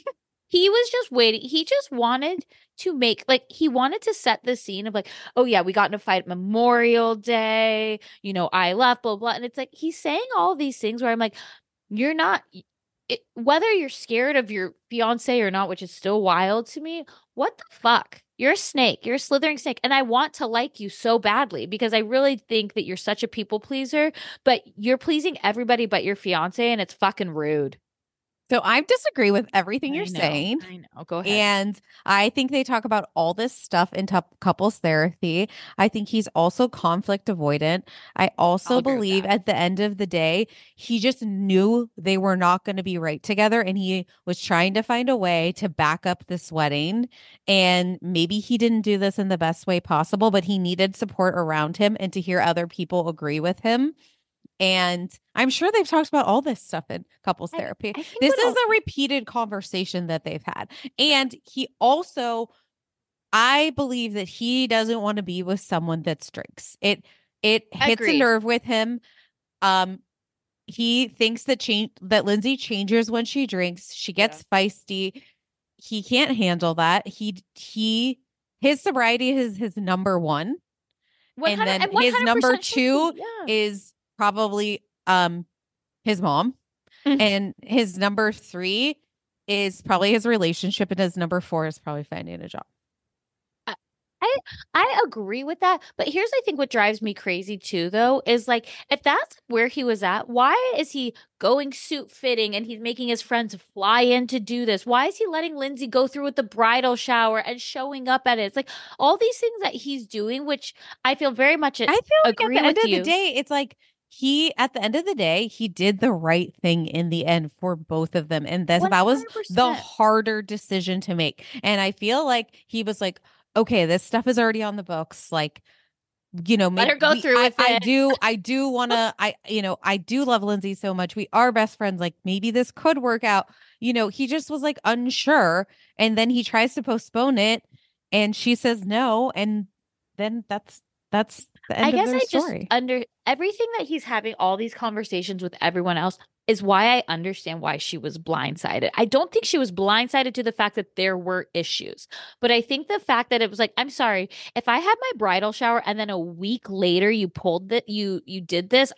He was just waiting. He just wanted to make, like, he wanted to set the scene of like, oh yeah, we got in a fight Memorial Day, you know, I left, blah, blah. And it's like, he's saying all these things where I'm like, you're not, it, whether you're scared of your fiance or not, which is still wild to me, what the fuck? You're a snake. You're a slithering snake. And I want to like you so badly because I really think that you're such a people pleaser, but you're pleasing everybody but your fiance, and it's fucking rude. So I disagree with everything I you're know, saying. I know. Go ahead. And I think they talk about all this stuff in t- couples therapy. I think he's also conflict avoidant. I also I'll agree with believe that. at the end of the day, he just knew they were not going to be right together. And he was trying to find a way to back up this wedding. And maybe he didn't do this in the best way possible, but he needed support around him and to hear other people agree with him. And I'm sure they've talked about all this stuff in couples I- therapy. I think This what is a repeated conversation that they've had. And he also, I believe that he doesn't want to be with someone that drinks. It it hits Agreed. a nerve with him. Um, he thinks that change that Lindsay changes when she drinks. She gets feisty. He can't handle that. He he his sobriety is his number one. And then and his number one hundred percent should two be, yeah. is probably um his mom. Mhm. And his number three is probably his relationship, and his number four is probably finding a job. I I agree with that, but here's I think what drives me crazy too though is like if that's where he was at, why is he going suit fitting and he's making his friends fly in to do this? Why is he letting Lindsay go through with the bridal shower and showing up at it? It's like all these things that he's doing, which I feel very much I feel like at agree the end with of you. the day, it's like he at the end of the day, he did the right thing in the end for both of them. And that, that was the one hundred percent. harder decision to make. And I feel like he was like, okay, this stuff is already on the books. Like, you know, Let her maybe go we- through I, with I it. do, I do want to, I, you know, I do love Lindsay so much. We are best friends. Like maybe this could work out. You know, he just was like unsure. And then he tries to postpone it and she says no. And then that's, that's the end I of guess their I just story. under everything that he's having all these conversations with everyone else is why I understand why she was blindsided. I don't think she was blindsided to the fact that there were issues, but I think the fact that it was like, I'm sorry, if I had my bridal shower and then a week later you pulled that you you did this, I,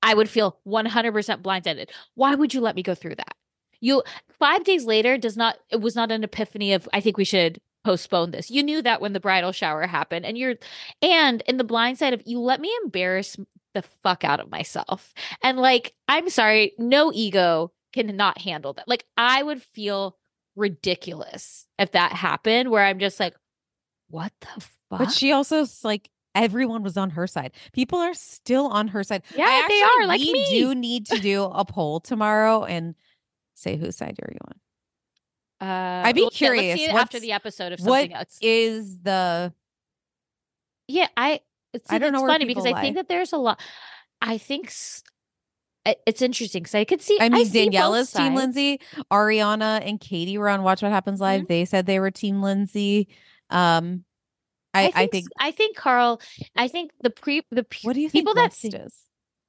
I would feel one hundred percent blindsided. Why would you let me go through that? You five days later does not, it was not an epiphany of, I think we should postpone this. You knew that when the bridal shower happened, and you're, and in the blind side of, you let me embarrass the fuck out of myself. And like, I'm sorry, no ego can not handle that. Like, I would feel ridiculous if that happened, where I'm just like, what the fuck? But she also like, everyone was on her side. People are still on her side. Yeah, I they actually, are, like we me. do need to do a poll tomorrow and say whose side are you on. Uh, I'd be well, yeah, curious, let's see it what's- after the episode if What something else. is the Yeah, I. It's, I don't it's know where funny because people I think lie. that there's a lot. I think s- it- it's interesting because I could see. I mean, see Danielle both is Team sides. Lindsay. Ariana and Katie were on Watch What Happens Live. Mhm. They said they were Team Lindsay. Um, I, I I think, think. I think Carl. I think the pre the pe- What do you think people that West think, is?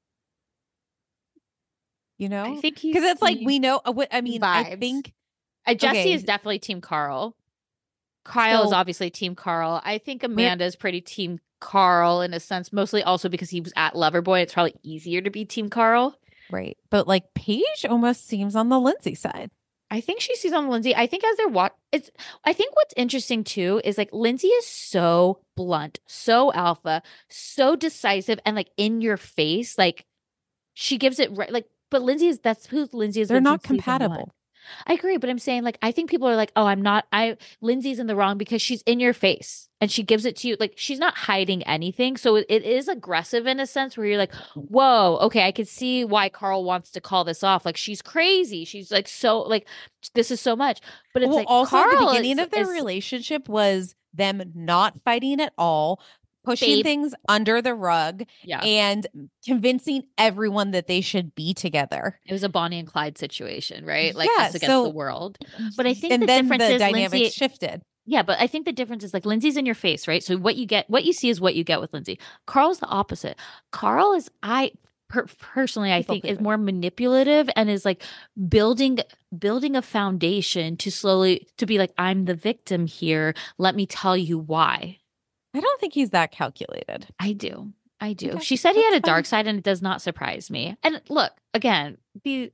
You know, I think he's because it's like team we know. uh, What I mean, I vibes. think uh, Jesse okay. is definitely Team Carl. Kyle is So- obviously Team Carl. I think Amanda is pretty Team Carl in a sense, mostly also because he was at Loverboy. It's probably easier to be Team Carl. right, but like Paige almost seems on the Lindsay side. I think she sees on Lindsay. I think as they're watch, it's. I think what's interesting too is like Lindsay is so blunt, so alpha, so decisive, and like in your face. Like she gives it right. Like, but Lindsay is that's who Lindsay is. They're been not since season compatible. one. I agree, but I'm saying like I think people are like, oh, I'm not. I Lindsay's in the wrong because she's in your face and she gives it to you. Like she's not hiding anything, so it, it is aggressive in a sense where you're like, whoa, okay, I could see why Carl wants to call this off. Like she's crazy. She's like so like this is so much. But it's Well, like also Carl the beginning is, of their is relationship was them not fighting at all, pushing Babe. things under the rug, yeah. and convincing everyone that they should be together. It was a Bonnie and Clyde situation, right? Like Yeah, us against so- the world. But I think and the then difference the is dynamics Lindsay. shifted. Yeah, but I think the difference is like Lindsay's in your face, right? So what you get, what you see is what you get with Lindsay. Carl's the opposite. Carl is, I per- personally, I People think is pleaser. more manipulative and is like building, building a foundation to slowly to be like, I'm the victim here. Let me tell you why. I don't think he's that calculated. I do. I do. Okay, She said he had a that's dark fine. side and it does not surprise me. And look, again, the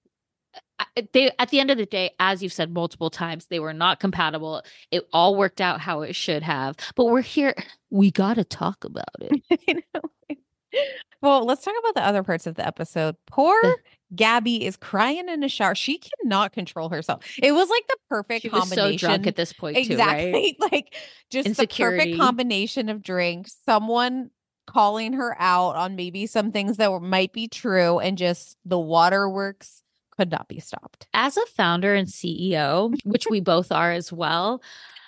I- they at the end of the day, as you've said multiple times, they were not compatible. It all worked out how it should have. But we're here. We got to talk about it. You know? Well, let's talk about the other parts of the episode. Poor The- Gabby is crying in a shower. She cannot control herself. It was like the perfect She was combination. so drunk at this point, exactly. too, right? Like just the Insecurity. perfect combination of drinks, someone calling her out on maybe some things that were, might be true, and just the waterworks could not be stopped. As a founder and C E O, which we both are as well,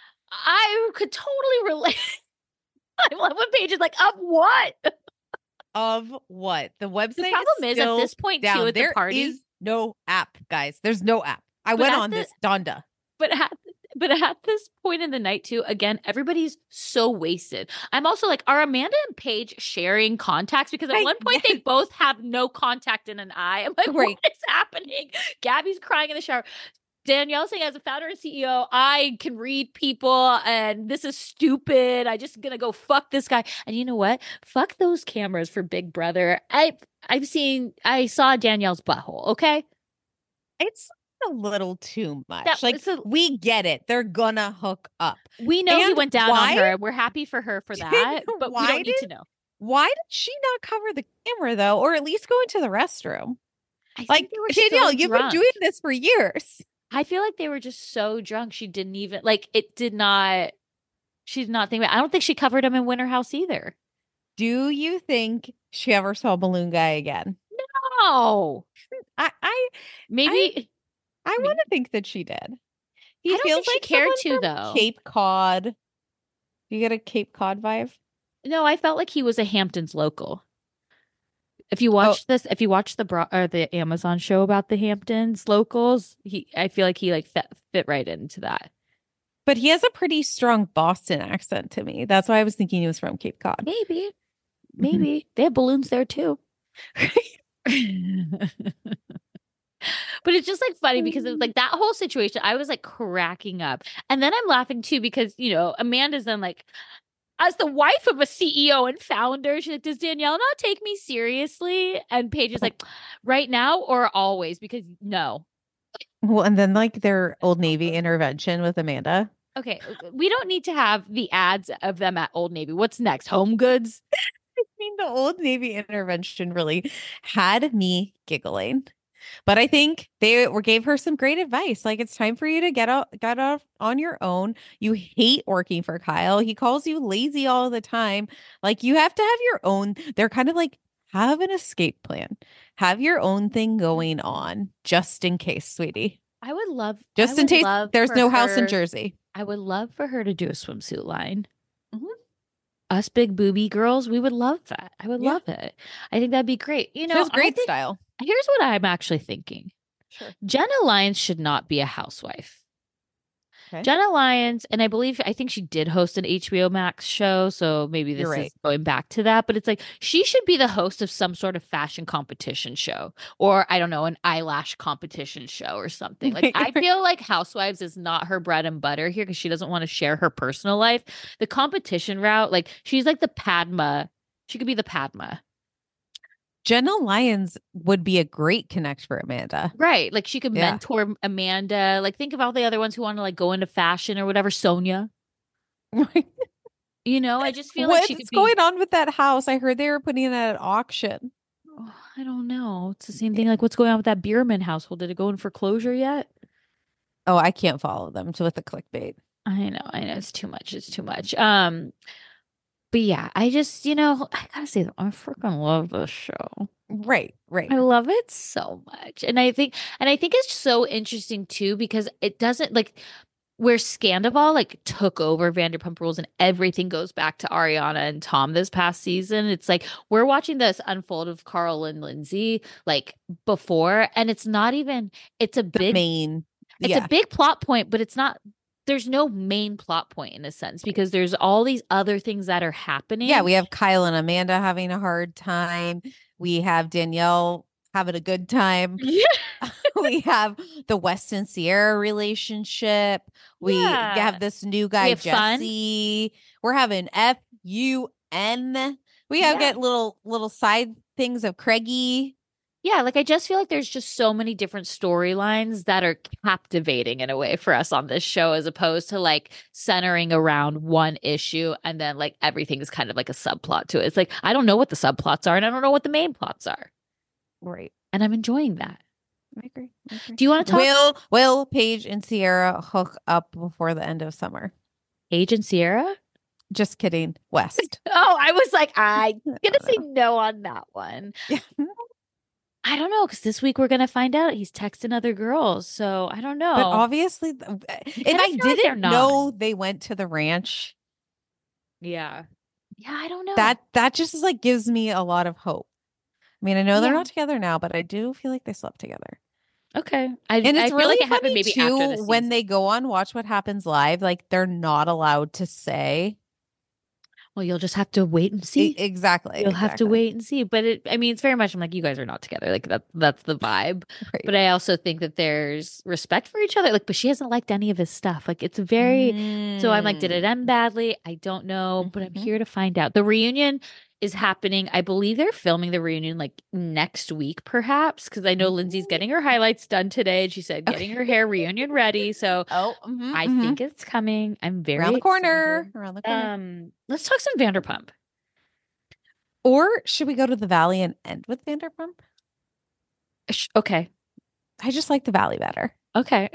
I could totally relate. I love when Paige is like, of what? Of what? The website The problem is, still at this point, down. too, at There the party. is no app, guys. There's no app. I But went at on the- this Donda. But at, but at this point in the night, too, again, everybody's so wasted. I'm also like, are Amanda and Paige sharing contacts? Because at I one point, they both have no contact in an eye. I'm like, Right. what is happening? Gabby's crying in the shower. Danielle saying, as a founder and C E O, I can read people and this is stupid. I just gonna go fuck this guy. And you know what? Fuck those cameras for Big Brother. I I've seen I saw Danielle's butthole, okay? It's a little too much. That- like so- we get it. They're gonna hook up. We know he And went down why- on her. We're happy for her for that, but we why don't need to did- know. Why did she not cover the camera though, or at least go into the restroom? I think Like they were so Danielle, you've been drunk. doing this for years. I feel like they were just so drunk. She didn't even like it. Did not. She did not think about. I don't think she covered him in Winter House either. Do you think she ever saw Balloon Guy again? No, I I, maybe. I Maybe. want to think that she did. He I don't feels think she like cared someone to, from though. Cape Cod. You get a Cape Cod vibe? no, I felt like he was a Hamptons local. If Oh. you watch this, if you watch the bro- or the Amazon show about the Hamptons locals, he I feel like he like fit, fit right into that. But he has a pretty strong Boston accent to me. That's why I was thinking he was from Cape Cod. Maybe, maybe they have balloons there too. But it's just like funny because it was like that whole situation. I was like cracking up. And then I'm laughing too because, you know, Amanda's then like, as the wife of a C E O and founder, she's like, does Danielle not take me seriously? And Paige is like, right now or always? Because no. Well, and then like their Old Navy intervention with Amanda. Okay, we don't need to have the ads of them at Old Navy. What's next? Home Goods? I mean, the Old Navy intervention really had me giggling. But I think they were gave her some great advice. Like, it's time for you to get out, get off on your own. You hate working for Kyle. He calls you lazy all the time. Like, you have to have your own. They're kind of like, have an escape plan. Have your own thing going on just in case, sweetie. I would love just I in would case love there's for no house in her- Jersey. I would love for her to do a swimsuit line. Mhm. Us big booby girls, we would love that. I would Yeah. love it. I think that'd be great. You know, She has I great think- style. Here's what I'm actually thinking. Sure. Jenna Lyons should not be a housewife. Okay. Jenna Lyons, and I believe, I think she did host an H B O Max show, so maybe this You're is right. going back to that, but it's like she should be the host of some sort of fashion competition show, or I don't know, an eyelash competition show or something. Like, I feel like Housewives is not her bread and butter here because she doesn't want to share her personal life. The competition route, like, she's like the Padma. She could be the Padma. Jenna Lyons would be a great connect for Amanda. Right. Like, she could Yeah. mentor Amanda. Like, think of all the other ones who want to like go into fashion or whatever. Sonia. You know, I just feel like What's she could be. going on with that house? I heard they were putting it at auction. Oh, I don't know. It's the same thing. Like, what's going on with that Bierman household? Did it go in foreclosure yet? Oh, I can't follow them to with the clickbait. I know. I know. It's too much. It's too much. Um, but yeah, I just, you know, I gotta say, I freaking love this show. Right, right. I love it so much. And I think, and I think it's so interesting too, because it doesn't like where Scandival like took over Vanderpump Rules and everything goes back to Ariana and Tom this past season. It's like we're watching this unfold of Carl and Lindsay like before, and it's not even, it's a The big main. it's yeah. a big plot point, but it's not, there's no main plot point in a sense because there's all these other things that are happening. Yeah, we have Kyle and Amanda having a hard time. We have Danielle having a good time. Yeah. We have the West and Sierra relationship. We Yeah. have this new guy, have fun. Jesse. We're having F U N. We have Yeah. get little little side things of Craigie. Yeah, like I just feel like there's just so many different storylines that are captivating in a way for us on this show, as opposed to like centering around one issue and then like everything is kind of like a subplot to it. It's like I don't know what the subplots are and I don't know what the main plots are. Right. And I'm enjoying that. I agree. I agree. Do you want to talk Will Will Paige and Sierra hook up before the end of summer? Paige and Sierra? Just kidding. West. Oh, I was like, I'm gonna say no on that one. Yeah. I don't know, because this week we're gonna find out he's texting other girls. So I don't know. But obviously, th- if kinda I feel like they're didn't not. know they went to the ranch, yeah. Yeah, I don't know. that that just is like gives me a lot of hope. I mean, I know they're Yeah. not together now, but I do feel like they slept together. okay. I, And I it's feel really like it happened funny maybe too after the when season. they go on Watch What Happens Live. Like they're not allowed to say Well, you'll just have to wait and E- see. exactly. You'll have to exactly. wait and see. But it, I mean, it's very much. I'm like, you guys are not together. Like that. That's the vibe. Right. But I also think that there's respect for each other. Like, but she hasn't liked any of his stuff. Like, it's very. So I'm like, did it Mm. end badly? I don't know, but I'm Mhm. here to find out. The reunion is happening. I believe they're filming the reunion like next week, perhaps, because I know Lindsay's getting her highlights done today, and she said getting her hair reunion ready. So Oh, mhm, I mhm. think it's coming. I'm very around the corner. excited. Around the corner. Um, let's talk some Vanderpump. Or should we go to the Valley and end with Vanderpump? Sh- Okay, I just like the Valley better. okay.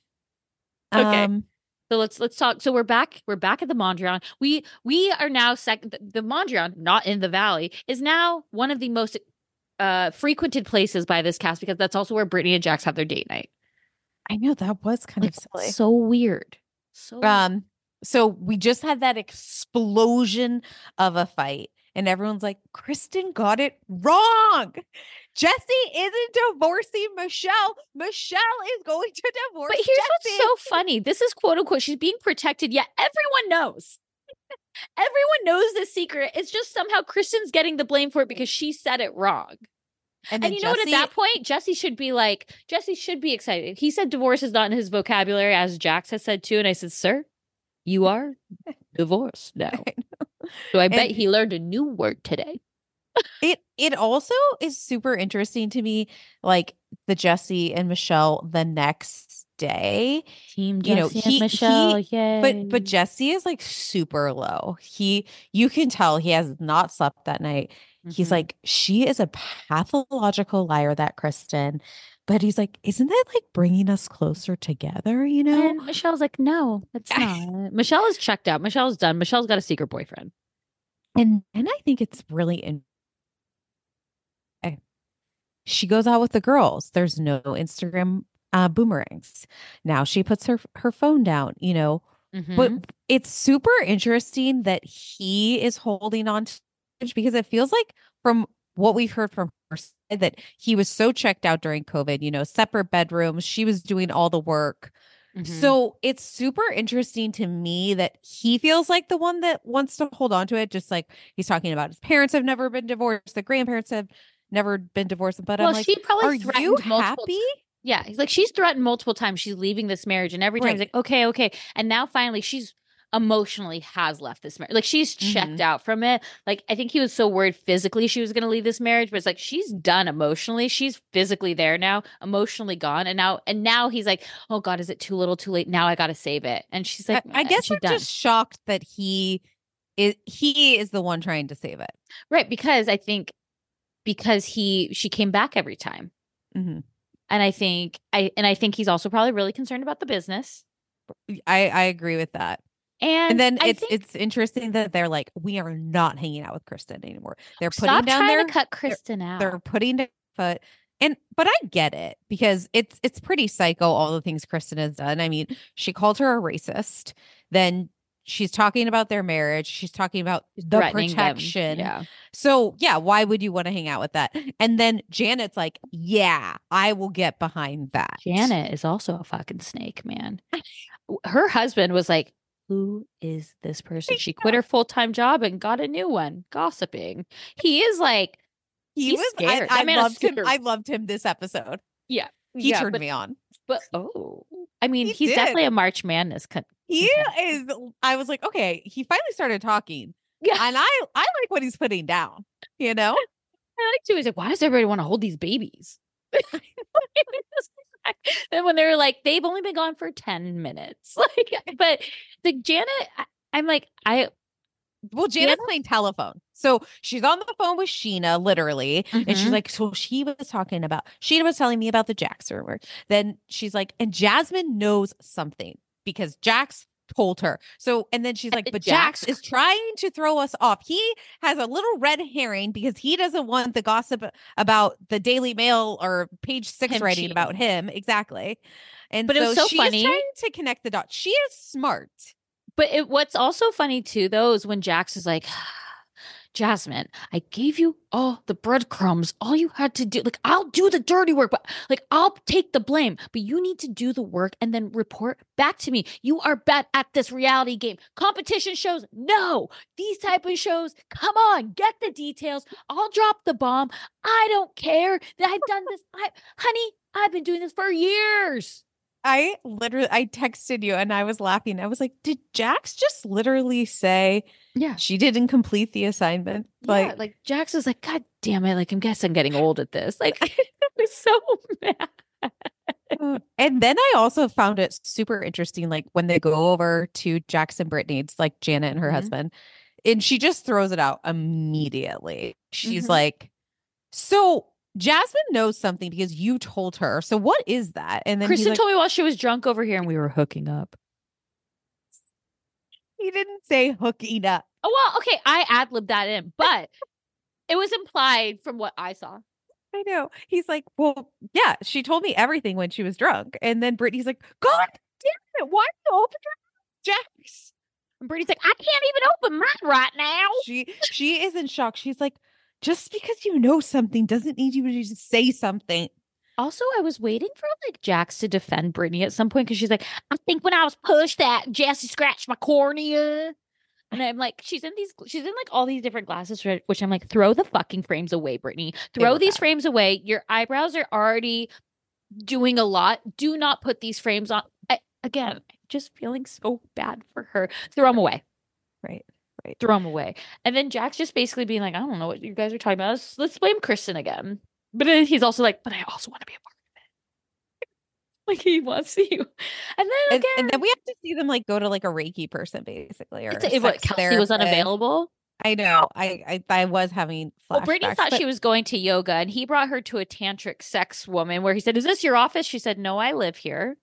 Okay. Um, So let's let's talk. So we're back. We're back at the Mondrian. We we are now second. The Mondrian, not in the Valley, is now one of the most uh, frequented places by this cast because that's also where Brittany and Jax have their date night. I know that was kind Like, of silly. so weird. So Um, so we just had that explosion of a fight, and everyone's like, Kristen got it wrong. Jesse isn't divorcing Michelle. Michelle is going to divorce but here's Jesse. what's so funny. This is quote unquote. She's being protected, yet everyone knows. Everyone knows this secret. It's just somehow Kristen's getting the blame for it because she said it wrong. And, And then you know what? At Jesse- that point, Jesse should be like, Jesse should be excited. He said divorce is not in his vocabulary, as Jax has said too. And I said, sir, you are divorced now. So I bet And he learned a new word today. It it also is super interesting to me, like the Jesse and Michelle the next day. Team You know, Jesse and he Michelle, he yay. but but Jesse is like super low. He you can tell he has not slept that night. He's Mhm. like, she is a pathological liar, that Kristen. But he's like, isn't that like bringing us closer together, you know? And Michelle's like, no, it's not. Michelle is checked out. Michelle's done. Michelle's got a secret boyfriend. And and I think it's really in she goes out with the girls. There's no Instagram uh, boomerangs. Now she puts her her phone down, you know. Mhm. But it's super interesting that he is holding on to it because it feels like from what we've heard from her side that he was so checked out during COVID, you know, separate bedrooms. She was doing all the work. Mhm. So it's super interesting to me that he feels like the one that wants to hold on to it. Just like he's talking about his parents have never been divorced, the grandparents have never been divorced. But well, I'm like, she probably are you threatened multiple happy? Yeah, he's like she's threatened multiple times she's leaving this marriage, and every time he's Right. like, okay, okay, and now finally she's emotionally has left this marriage. Like she's checked Mhm. out from it. Like I think he was so worried physically she was going to leave this marriage, but it's like she's done emotionally. She's physically there now, emotionally gone, and now and now he's like, oh God, is it too little, too late? Now I got to save it, and she's I, like, I "Eh," guess she's I'm done. just shocked that he is he is the one trying to save it. Right, because I think because he she came back every time. Mm-hmm. And I think I and I think he's also probably really concerned about the business. I I agree with that. And, And then I it's think it's interesting that they're like, we are not hanging out with Kristen anymore. They're putting stop down trying their to cut they're, Kristen out. they're putting their foot. And but I get it because it's it's pretty psycho all the things Kristen has done. I mean, she called her a racist. Then she's talking about their marriage. She's talking about the threatening them. protection. Yeah. So yeah, why would you want to hang out with that? And then Janet's like, yeah, I will get behind that. Janet is also a fucking snake, man. Her husband was like, who is this person? She quit her full-time job and got a new one, gossiping. He is like, He he's was scared. I, I That man is loved him. scared. I loved him this episode. yeah. He yeah, turned but, me on. But oh, I mean, He he's did. definitely a March Madness con- He contender. is I was like, okay, he finally started talking. Yeah. And I I like what he's putting down, you know? I like too. He's like, why does everybody want to hold these babies? Then when they're like, they've only been gone for ten minutes. Like, but the Janet, I, I'm like, I Well, Janet's playing telephone. So she's on the phone with Sheena, literally. And she's Mhm. like, so she was talking about, Sheena was telling me about the Jax rumor. Then she's like, and Jasmine knows something because Jax told her. So, and then she's like, but Jax, Jax- is trying to throw us off. He has a little red herring because he doesn't want the gossip about the Daily Mail or Page Six Him writing cheating. about him. Exactly. And But it so, was so she's funny. trying to connect the dots. She is smart. But it, what's also funny too, though, is when Jax is like, Jasmine, I gave you all the breadcrumbs. All you had to do, like, I'll do the dirty work, but like, I'll take the blame. But you need to do the work and then report back to me. You are bad at this reality game. Competition shows, no. These type of shows, come on, get the details. I'll drop the bomb. I don't care that I've done this. I, honey, I've been doing this for years. I literally, I texted you and I was laughing. I was like, did Jax just literally say Yeah. she didn't complete the assignment? Like, yeah, Like, like Jax is like, God damn it. Like, I guess I'm getting old at this. Like, I was so mad. and then I also found it super interesting, like when they go over to Jax and Brittany, it's like Janet and her Mhm. husband, and she just throws it out immediately. She's Mhm. like, so Jasmine knows something because you told her. So what is that? And then he's Kristen like, told me while she was drunk over here and we were hooking up. he didn't say hooking up. Oh, well, okay. I ad libbed that in, but it was implied from what I saw. I know. He's like, well, yeah, she told me everything when she was drunk. And then Brittany's like, God damn it, why are you open your mouth, Jax? And Brittany's like, I can't even open mine right now. She she is in shock. She's like, just because you know something doesn't need you to just say something. Also, I was waiting for like Jax to defend Brittany at some point because she's like, I think when I was pushed that Jesse scratched my cornea. And I'm like, she's in these, she's in like all these different glasses, which I'm like, throw the fucking frames away, Brittany. Throw were these bad. frames away. Your eyebrows are already doing a lot. Do not put these frames on. I, again, just feeling so bad for her. Throw them away. Right. Right. Throw him away. And then Jack's just basically being like, I don't know what you guys are talking about. Let's, let's blame Kristen again. But then he's also like, but I also want to be a part of it. Like he wants you. And then And, again, and then we have to see them like go to like a Reiki person basically, or it's a a, what, sex Kelsey was therapist. unavailable. I know. I, I I was having flashbacks. Well, Brittany thought but she was going to yoga, and he brought her to a tantric sex woman where he said, is this your office? She said, no, I live here.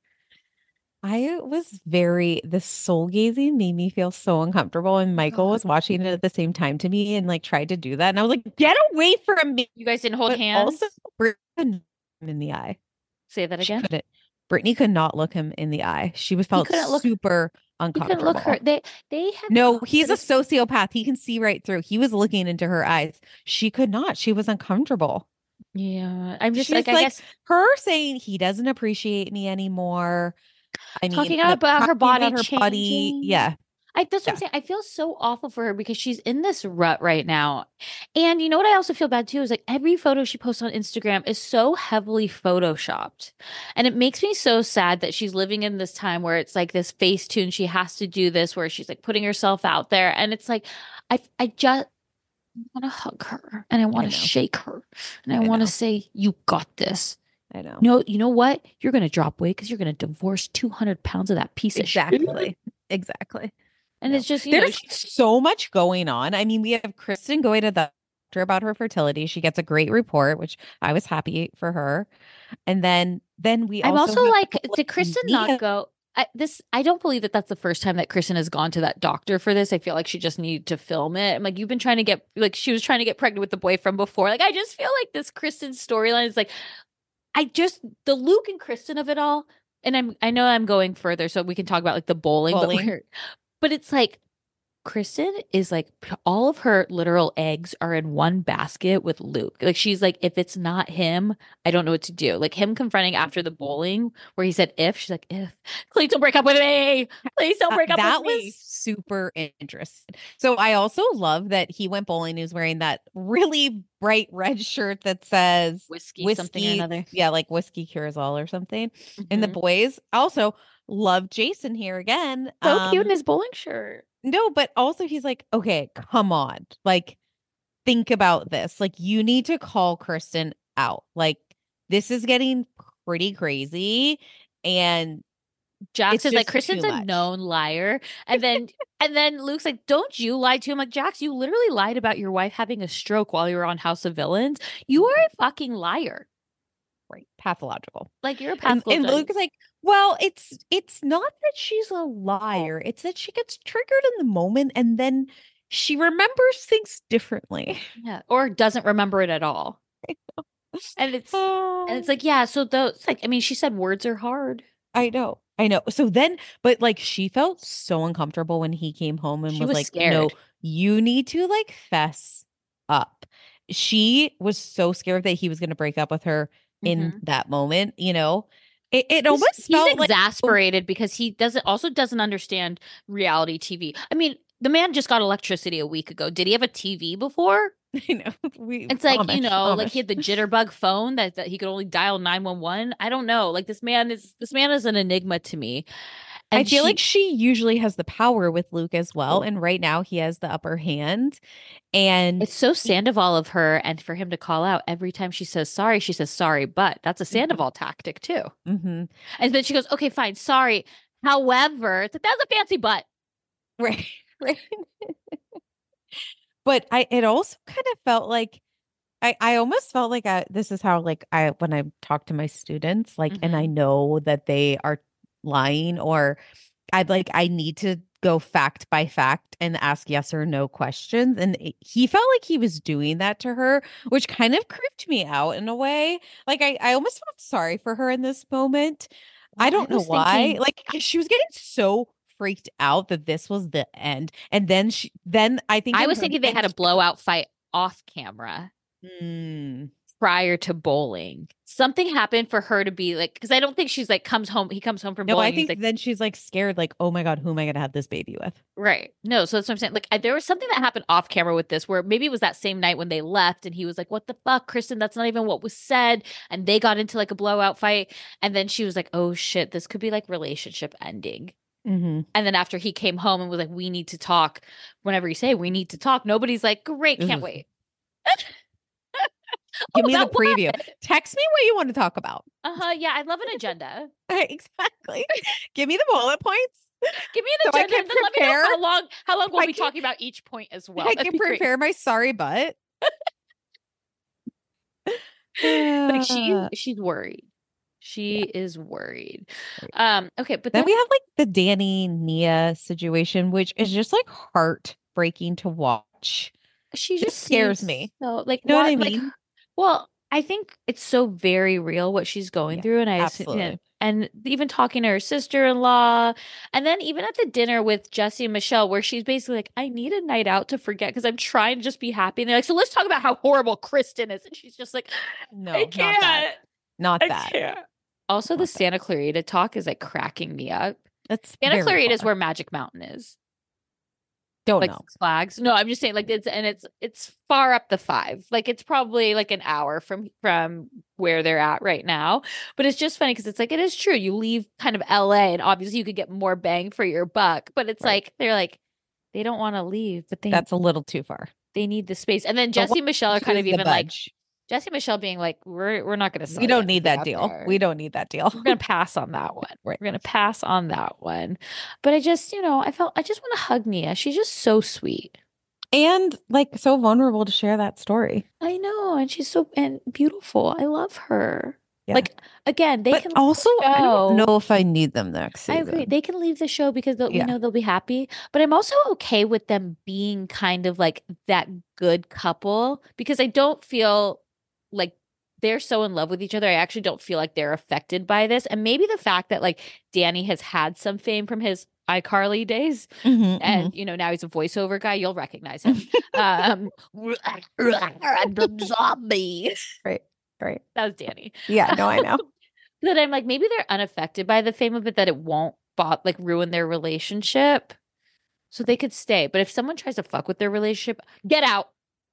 I was very the soul gazing made me feel so uncomfortable, and Michael was watching it at the same time to me and like tried to do that, and I was like, "Get away from me!" You guys didn't hold But hands? also, Brittany couldn't look him in the eye. Say that She again. couldn't. Brittany could not look him in the eye. She was felt couldn't look- super He uncomfortable. couldn't look her. They they had No, he's a confidence- sociopath. He can see right through. He was looking into her eyes. She could not. She was uncomfortable. Yeah, I'm just She's like, I like, guess Her saying he doesn't appreciate me anymore. I mean, talking uh, about her talking body about her body. changing. Yeah. I that's what I'm Yeah. saying. I feel so awful for her because she's in this rut right now. And you know what I also feel bad too is like every photo she posts on Instagram is so heavily photoshopped. And it makes me so sad that she's living in this time where it's like this Facetune. She has to do this where she's like putting herself out there. And it's like, I I just want to hug her and I want I to know. shake her. And I, I want know. to say, you got this. I know. No, you know what? You're going to drop weight because you're going to divorce two hundred pounds of that piece of shit. Exactly. Exactly. And No. it's just, you know, There's she- so much going on. I mean, we have Kristen going to the doctor about her fertility. She gets a great report, which I was happy for her. And then then we I'm also, have like, people did Kristen Nia- not go? I, this I don't believe that that's the first time that Kristen has gone to that doctor for this. I feel like she just needed to film it. I'm like, you've been trying to get like she was trying to get pregnant with the boyfriend before. Like, I just feel like this Kristen storyline is like, I just the Luke and Kristen of it all. And I'm I know I'm going further, so we can talk about like the bowling, Bowling. but we're, but it's like Kristen is like p- all of her literal eggs are in one basket with Luke. Like she's like, if it's not him, I don't know what to do. Like him confronting after the bowling where he said if, she's like, if please don't break up with me. Please don't Uh, break up that with was me. super interesting. So I also love that he went bowling. He was wearing that really bright red shirt that says Whiskey, something or another. Yeah, like whiskey cures all or something. And the Mhm. boys also love Jason here again. So cute in Um, his bowling shirt. No, but also he's like, okay, come on. Like, think about this. Like, you need to call Kristen out. Like, this is getting pretty crazy. And Jax It's is like, just Kristen's too a much. known liar. And then and then Luke's like, don't you lie to him? Like, Jax, you literally lied about your wife having a stroke while you were on House of Villains. You are a fucking liar. right, pathological. Like you're a And, pathological. and Luke's like, well, it's it's not that she's a liar. It's that she gets triggered in the moment and then she remembers things differently. Yeah, or doesn't remember it at all. And it's and it's like, yeah, so those like I mean, she said words are hard. I know. I know. So then, but like she felt so uncomfortable when he came home and She was, was like, scared. no, you need to like fess up. She was so scared that he was going to break up with her in Mhm. that moment, you know? It, it He's, almost he's felt like exasperated because he doesn't also doesn't understand reality T V. I mean, the man just got electricity a week ago. Did he have a T V before? you know, we It's like, you Amish, know, like he Amish. had the jitterbug phone that, that he could only dial nine one one. I don't know. Like this man is this man is an enigma to me. I And feel she- like she usually has the power with Luke as well. And right now he has the upper hand. And it's so Sandoval of her, and for him to call out every time she says sorry, she says sorry, but that's a Sandoval tactic too. Mhm. And then she goes, okay, fine, sorry. However, it's like that's a fancy butt. Right. Right. But I it also kind of felt like I I almost felt like I this is how like I when I talk to my students like and I know that they are lying or I'd like I need to go fact by fact and ask yes or no questions and it- he felt like he was doing that to her, which kind of creeped me out in a way. Like I I almost felt sorry for her in this moment. I Well, don't know was why. thinking- Like 'cause she was getting so freaked out that this was the end. And then she then I think I in was her thinking they had a defense, blowout fight off camera Mm, prior to bowling. Something happened for her to be like, because I don't think she's like comes home. He comes home from no, bowling. I and he's think like, then she's like scared, like, oh my God, who am I gonna have this baby with? right. No, so that's what I'm saying. Like, I, there was something that happened off camera with this where maybe it was that same night when they left and he was like, what the fuck, Kristen? That's not even what was said. And they got into like a blowout fight. And then she was like, oh shit, this could be like relationship ending. Mm-hmm. And then after he came home and was like, we need to talk. Whenever you say we need to talk, nobody's like, great, can't Ugh. wait. Give Oh, me the about preview. what? Text me what you want to talk about. Uh-huh. Yeah, I love an agenda. Exactly. Give me the bullet points. Give me an So I agenda can and then let me know prepare. how long how long we'll I be can- talking about each point as well. I That'd can be great. prepare my sorry butt. Like she Uh, she's worried. She is worried. Um, okay, but then then we have like the Danny Nia situation, which is just like heartbreaking to watch. she Just just scares seems me. So like You know what I what- like, mean? well, I think it's so very real what she's going Yeah, through, and I assume, you know, absolutely. and even talking to her sister-in-law, and then even at the dinner with Jesse and Michelle, where she's basically like, "I need a night out to forget because I'm trying to just be happy." And they're like, "So let's talk about how horrible Kristen is," and she's just like, No, "I not that. can't, Not I that. can't." Also, Not the that. Santa Clarita talk is like cracking me up. That's Santa very Clarita is far. where Magic Mountain is. Don't Like know. Six Flags. No, I'm just saying like it's and it's it's far up the five. Like it's probably like an hour from from where they're at right now. But it's just funny because it's like it is true. You leave kind of L A and obviously you could get more bang for your buck. But it's Right. like they're like they don't want to leave, but they That's a little too far. they need the space. And then But Jesse what and Michelle are Two kind is of the even like budge. Jesse and Michelle being like, we're we're not gonna sell We you don't need anything that out deal. there. We don't need that deal. We're gonna pass on that one. Right. We're gonna pass on that one. But I just, you know, I felt I just want to hug Nia. She's just so sweet. And like so vulnerable to share that story. I know, and she's so and beautiful. I love her. Yeah. Like again, they But can also, leave the I don't show. know if I need them next I season. agree. They can leave the show because they'll, we Yeah. know they'll be happy. But I'm also okay with them being kind of like that good couple because I don't feel like they're so in love with each other. I actually don't feel like they're affected by this. And maybe the fact that like Danny has had some fame from his iCarly days Mhm, and you know now he's a voiceover guy, you'll recognize him. um the zombie. Right. Right. That was Danny. Yeah. No, I know. That I'm like maybe they're unaffected by the fame of it, that it won't bo- like ruin their relationship, so they could stay. But if someone tries to fuck with their relationship, get out.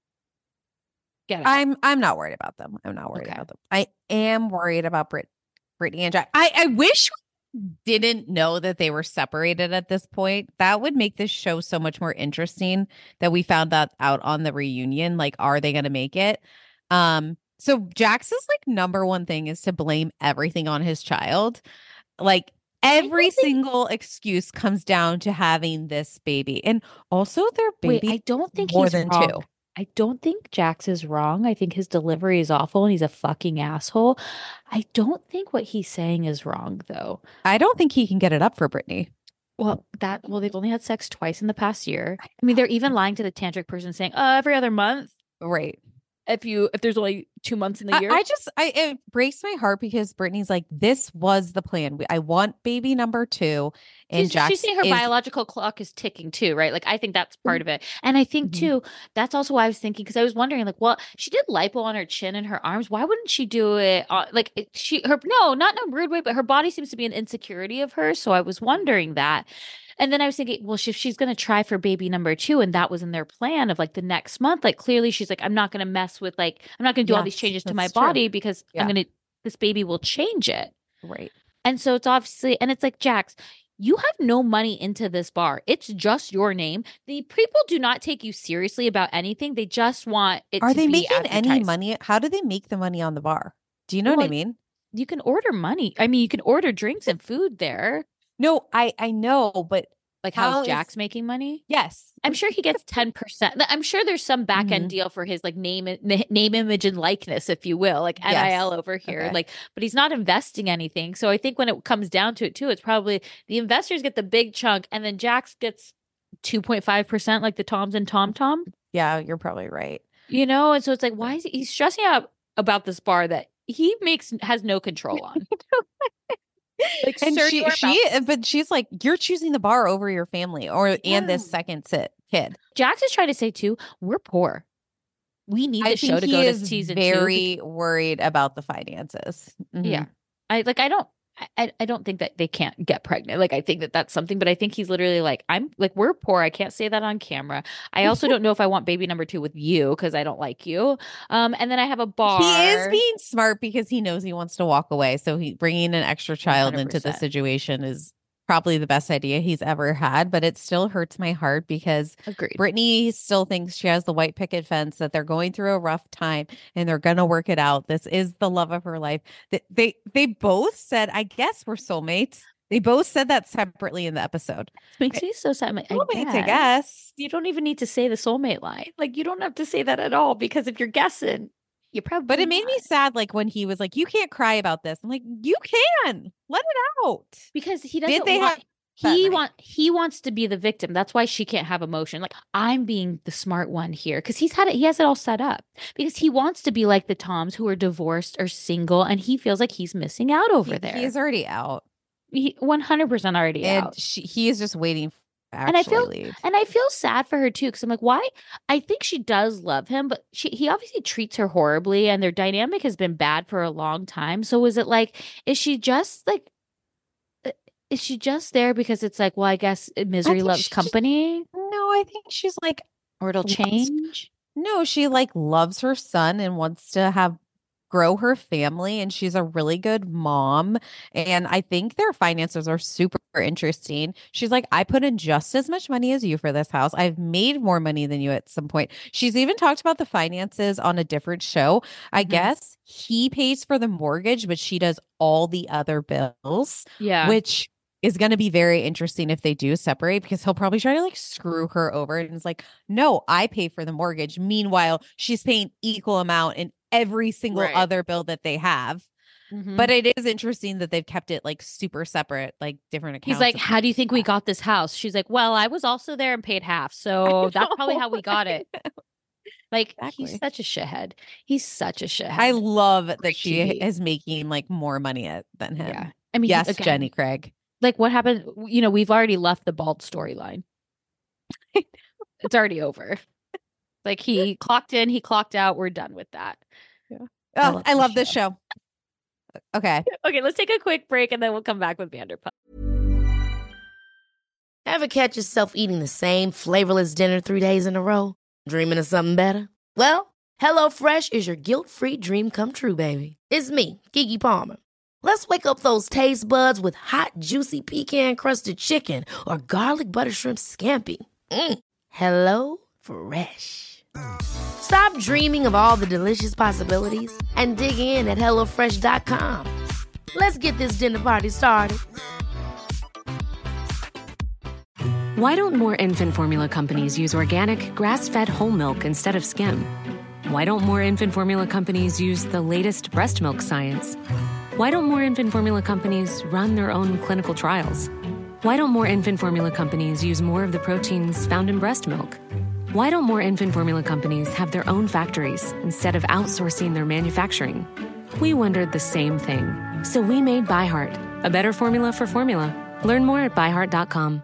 Get out. I'm I'm not worried about them. I'm not worried Okay. about them. I am worried about Brit Brittany and Jack. I, I wish we didn't know that they were separated at this point. That would make this show so much more interesting that we found that out on the reunion. Like, are they gonna make it? Um, so Jax's like number one thing is to blame everything on his child. Like every think- single excuse comes down to having this baby. And also their Wait, baby I don't think more he's than wrong. two. I don't think Jax is wrong. I think his delivery is awful and he's a fucking asshole. I don't think what he's saying is wrong though. I don't think he can get it up for Brittany. Well, that well, they've only had sex twice in the past year. I mean, they're even lying to the tantric person saying, uh, every other month. Right. If you if there's only two months in the I, year. I just I it breaks my heart because Brittany's like, this was the plan. We- I want baby number two, and she's, Jax she's saying her is- biological clock is ticking too, right? Like I think that's part of it. And I think Mhm. too, that's also why I was thinking, because I was wondering, like, well, she did lipo on her chin and her arms. Why wouldn't she do it on, like it- she her no, not in a rude way, but her body seems to be an insecurity of hers. So I was wondering that. And then I was thinking, well, if she's going to try for baby number two, and that was in their plan of like the next month, like clearly she's like, I'm not going to mess with, like, I'm not going to do all these Yes, changes to my that's true. body because Yeah. I'm going to, this baby will change it. right. And so it's obviously, and it's like, Jax, you have no money into this bar. It's just your name. The people do not take you seriously about anything. They just want it Are to they be making any advertised. money? How do they make the money on the bar? Do you know what I Well, mean? You can order money. I mean, you can order drinks and food there. No, I I know, but Like, How how's is- Jax making money? yes, I'm sure he gets ten percent. I'm sure there's some back end Mhm. deal for his like name, name, image, and likeness, if you will, like N I L Yes. over here. Okay. Like, but he's not investing anything. So I think when it comes down to it, too, it's probably the investors get the big chunk, and then Jax gets two point five percent, like the Toms and Tom Tom. yeah, you're probably right. You know, and so it's like, why is he he's stressing out about this bar that he makes has no control on? Like, And sir, she you are she but she's like, you're choosing the bar over your family or and this Yeah. second sit kid. Jax is trying to say too, we're poor. We need I the show think to he go to is season two. very worried about the finances. Mhm. Yeah. I like I don't I, I don't think that they can't get pregnant. Like I think that that's something, but I think he's literally like, I'm like, we're poor. I can't say that on camera. I also don't know if I want baby number two with you because I don't like you. Um, and then I have a bar. He is being smart because he knows he wants to walk away. So he bringing an extra child into the one hundred percent. situation is probably the best idea he's ever had, but it still hurts my heart because Agreed. Brittany still thinks she has the white picket fence, that they're going through a rough time and they're going to work it out. This is the love of her life. They, they, they both said, I guess we're soulmates. They both said that separately in the episode. It makes me so sad. I'm like, I Soulmates, guess. I guess. You don't even need to say the soulmate line. Like, you don't have to say that at all because if you're guessing, you probably. But it made me sad, like when he was like, "You can't cry about this." I'm like, "You can let it out." Because he doesn't. Did they want, have that he night? want he wants to be the victim. That's why she can't have emotion. Like, I'm being the smart one here because he's had it. He has it all set up because he wants to be like the Toms who are divorced or single, and he feels like he's missing out over He- there. He's already out, He one hundred percent already and out. she, he is just waiting. To And I actually feel- leave. And I feel sad for her too, because I'm like, why? I think she does love him, but she he obviously treats her horribly, and their dynamic has been bad for a long time. So is it like, is she just like, uh, is she just there because it's like, well, I guess misery think loves she just- company, No, I think she's like, or it'll loves- change? no, she like loves her son and wants to have grow her family, and she's a really good mom. And I think their finances are super interesting. She's like, I put in just as much money as you for this house. I've made more money than you at some point. She's even talked about the finances on a different show. I Mhm. guess he pays for the mortgage, but she does all the other bills, Yeah. which is going to be very interesting if they do separate, because he'll probably try to like screw her over. And it's like, no, I pay for the mortgage. Meanwhile, she's paying equal amount in every single Right. other bill that they have. Mhm. But it is interesting that they've kept it like super separate, like different accounts. He's like, and how do you things think like we that. got this house? She's like, well, I was also there and paid half. So that's probably how we got it. Like, he's Exactly. such a shithead. He's such a shithead. I love that Great she T V. is making like more money at, than him. Yeah. I mean, Yes, again, Jenny Craig. like what happened, you know, we've already left the bald storyline. It's already over. Like, he clocked in, he clocked out. We're done with that. Oh, love I the love this show. Okay. Okay, let's take a quick break and then we'll come back with Vanderpump. Ever catch yourself eating the same flavorless dinner three days in a row? Dreaming of something better? Well, HelloFresh is your guilt-free dream come true, baby. It's me, Keke Palmer. Let's wake up those taste buds with hot, juicy pecan-crusted chicken or garlic butter shrimp scampi. Mm. Hello Fresh. Stop dreaming of all the delicious possibilities and dig in at hello fresh dot com. Let's get this dinner party started. Why don't more infant formula companies use organic, grass-fed whole milk instead of skim? Why don't more infant formula companies use the latest breast milk science? Why don't more infant formula companies run their own clinical trials? Why don't more infant formula companies use more of the proteins found in breast milk? Why don't more infant formula companies have their own factories instead of outsourcing their manufacturing? We wondered the same thing. So we made ByHeart, a better formula for formula. Learn more at by heart dot com.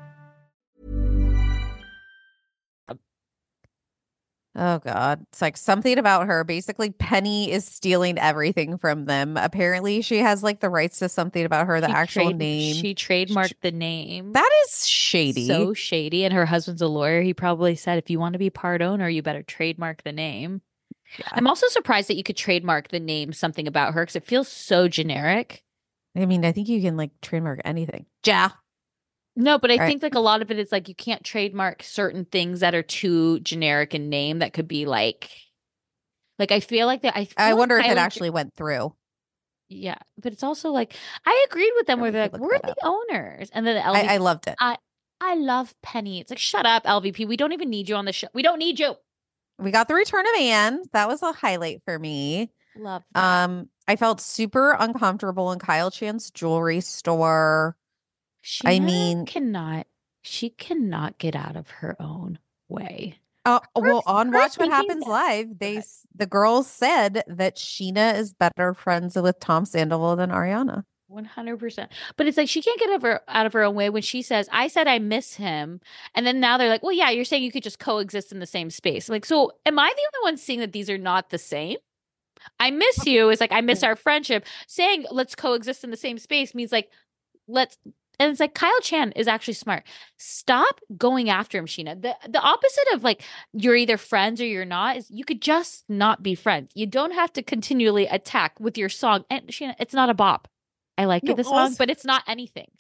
Oh God. It's like something about her. Basically, Penny is stealing everything from them. Apparently, she has like the rights to something about her, the She actual trade- name. She trademarked the name. That is shady. So shady. And her husband's a lawyer. He probably said, if you want to be part owner, you better trademark the name. Yeah. I'm also surprised that you could trademark the name something about her because it feels so generic. I mean, I think you can like trademark anything. Ja. No, but I Right. think like a lot of it is like you can't trademark certain things that are too generic in name that could be like, like I feel like that. I, feel I like wonder if it Kylie- actually went through. Yeah, but it's also like I agreed with them Yeah, where we they're could like, look we're that the owners, and then the L V P. I, I loved it. I love Penny. It's like, shut up, L V P. We don't even need you on the show. We don't need you. We got the return of Anne. That was a highlight for me. Love that. Um, I felt super uncomfortable in Kyle Chan's jewelry store. She I mean- cannot. She cannot get out of her own way. Uh, Her- well, on her Watch What thinking Happens that- Live, they ahead. s- the girls said that Sheena is better friends with Tom Sandoval than Ariana. one hundred percent. But it's like she can't get over, out of her own way when she says, I said I miss him. And then now they're like, well, yeah, you're saying you could just coexist in the same space. Like, so am I the only one seeing that these are not the same? I miss you is like, I miss our friendship. Saying let's coexist in the same space means like, let's, and it's like Kyle Chan is actually smart. Stop going after him, Sheena. The the opposite of like you're either friends or you're not is you could just not be friends. You don't have to continually attack with your song. And Sheena, it's not a bop. I like No, the song, also- but it's not anything.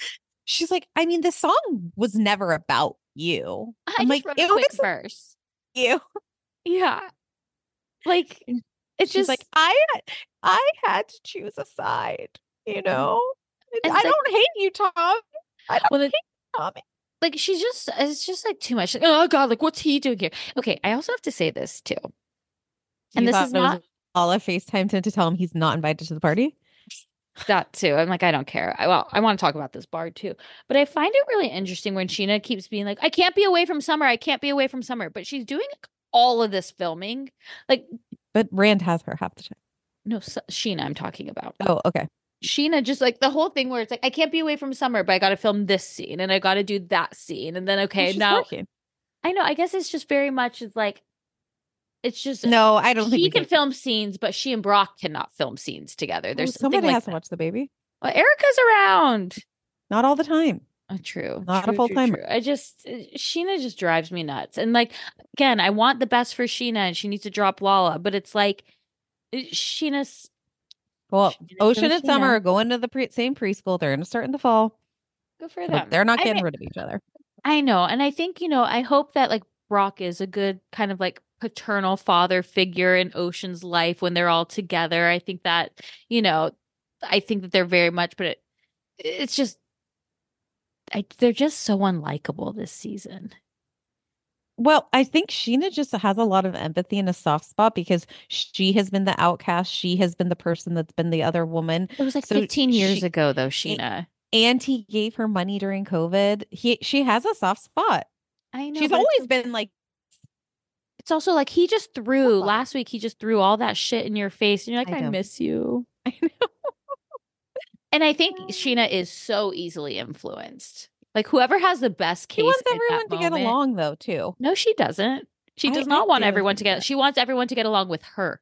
she's like, I mean, the song was never about you. I I'm just like, wrote a it quick was verse. you. Yeah. Like it's She's just like, I I had to choose a side, you know. And I it's like- don't hate you, Tom. I don't Well, it- hate you, Tommy. like she's just it's just like too much. Like, oh God, like what's he doing here? Okay, I also have to say this too. And You this thought is it was not all a FaceTime him to tell him he's not invited to the party. that too. I'm like, I don't care. I, well, I want to talk about this bar too. But I find it really interesting when Sheena keeps being like, I can't be away from Summer. I can't be away from Summer. But she's doing all of this filming. Like, But Rand has her half the time. no, S- Sheena, I'm talking about. Oh, okay. Sheena just like the whole thing where it's like, I can't be away from Summer, but I got to film this scene and I got to do that scene. And then, okay, Well, she's now working. I know, I guess it's just very much it's like, it's just, No, I don't think she we can film scenes, but she and Brock cannot film scenes together. Oh, There's something somebody like has to that. watch the baby. Well, Erica's around. Not all the time. Oh, true. Not a true, true, full-timer. true. I just uh, Sheena just drives me nuts. And like again, I want the best for Sheena and she needs to drop Lala, but it's like uh, Sheena's Well, Sheena, Ocean go and Summer Sheena. are going to the pre- same preschool. They're going to start in the fall. Good for So them. they're not I getting mean, rid of each other. I know. And I think, you know, I hope that like Brock is a good kind of like paternal father figure in Ocean's life when they're all together. I think that, you know, I think that they're very much, but it, it's just, I, they're just so unlikable this season. Well, I think Sheena just has a lot of empathy and a soft spot because she has been the outcast. She has been the person that's been the other woman. It was like So fifteen years she- ago, though, Sheena. And he gave her money during COVID. He she has a soft spot. I know. She's but it's always like- been like, It's also like he just threw Wow. last week. He just threw all that shit in your face, and you're like, I I, know. miss you. I know. And I think Sheena is so easily influenced. Like whoever has the best case. She wants at that everyone to get moment- along though, too. No, she doesn't. She I- does I not want do everyone think to get. that. She wants everyone to get along with her.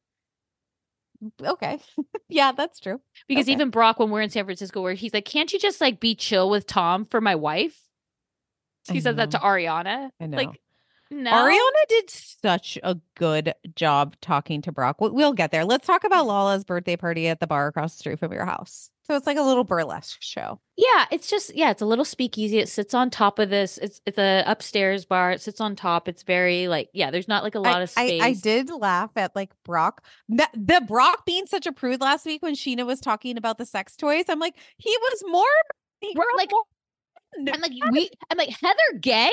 Okay. Yeah, that's true. Because Okay. even Brock, when we're in San Francisco, where he's like, "Can't you just like be chill with Tom for my wife?" I He says that to know. Ariana. I know. Like, no. Ariana did such a good job talking to Brock. We- We'll get there. Let's talk about Lala's birthday party at the bar across the street from your house. So it's like a little burlesque show. Yeah, it's just yeah, it's a little speakeasy. It sits on top of this. It's it's a upstairs bar. It sits on top. It's very like yeah. There's not like a lot I, of space. I, I did laugh at like Brock, the, the Brock being such a prude last week when Sheena was talking about the sex toys. I'm like, he was more he Bro- was like- more- I'm like we. I'm like Heather Gay.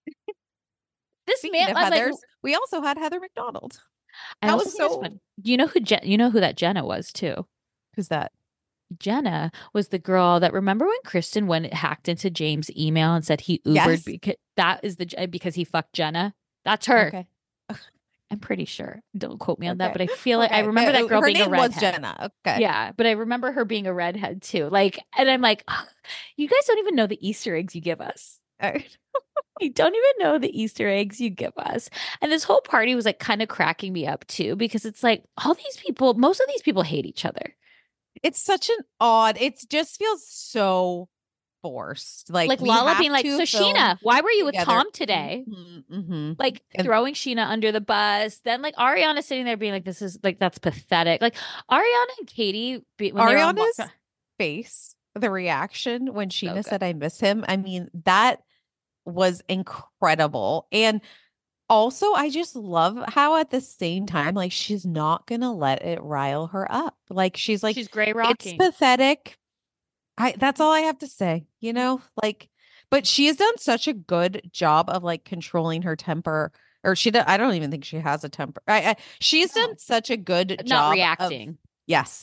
This Speaking man. of I'm like, Heathers, we also had Heather McDonald. I that also was think it's so- fun. You know who Jen, you know who that Jenna was too. Who's that? Jenna was the girl that remember when Kristen went hacked into James' email and said he Ubered Yes. because that is the because he fucked Jenna. That's her. Okay. I'm pretty sure. Don't quote me on that, Okay. but I feel like I Okay, remember but that girl her being name a was redhead. Jenna. Okay. Yeah, but I remember her being a redhead too. Like, and I'm like, "Ugh, you guys don't even know the Easter eggs you give us. Alright. You don't even know the Easter eggs you give us. And this whole party was like kind of cracking me up too, because it's like all these people, most of these people hate each other. It's such an odd. It just feels so forced. Like Like, we Lala have being like, to so film Sheena, why were you with together." Tom today? Mhm, mhm. Like And- throwing Sheena under the bus. Then like Ariana sitting there being like, this is like, that's pathetic. Like Ariana and Katie, be, when they were on walk- Ariana's face, the reaction when Sheena good. said, "I miss him." I mean, that was incredible. And also, I just love how at the same time, like she's not gonna let it rile her up. Like she's like, she's gray it's rocking. pathetic. I that's all I have to say, you know, like, but she has done such a good job of like controlling her temper. Or she, do- I don't even think she has a temper. I, I she's No. done such a good job Not of- reacting. yes,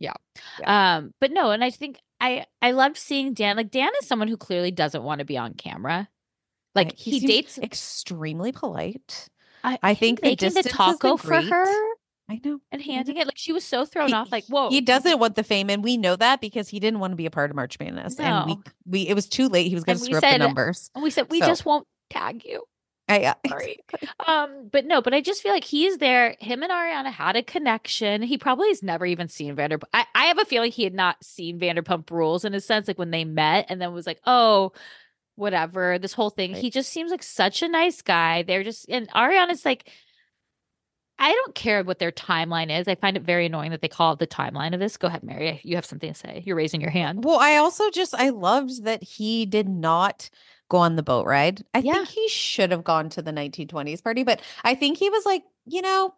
Um, but no, and I think I I loved seeing Dan. Like Dan is someone who clearly doesn't want to be on camera. Like Right. he, seems dates. extremely polite. I, I him think the making the distance has been taco for great. her I know. and handing it. Like she was so thrown He- off. Like whoa, He doesn't want the fame, and we know that because he didn't want to be a part of March Madness. And we No. we it was too late. He was going And to we screw up the said- numbers. And we said we So- just won't tag you. I, uh, Sorry. Um, but no, but I just feel like he's there. Him and Ariana had a connection. He probably has never even seen Vanderpump. I, I have a feeling he had not seen Vanderpump Rules in a sense, like when they met and then was like, oh, whatever, this whole thing. Right. He just seems like such a nice guy. They're just and Ariana's like, I don't care what their timeline is. I find it very annoying that they call it the timeline of this. Go ahead, Mary. You have something to say. You're raising your hand. Well, I also just I loved that he did not go on the boat ride. I Yeah. think he should have gone to the nineteen twenties party, but I think he was like, you know,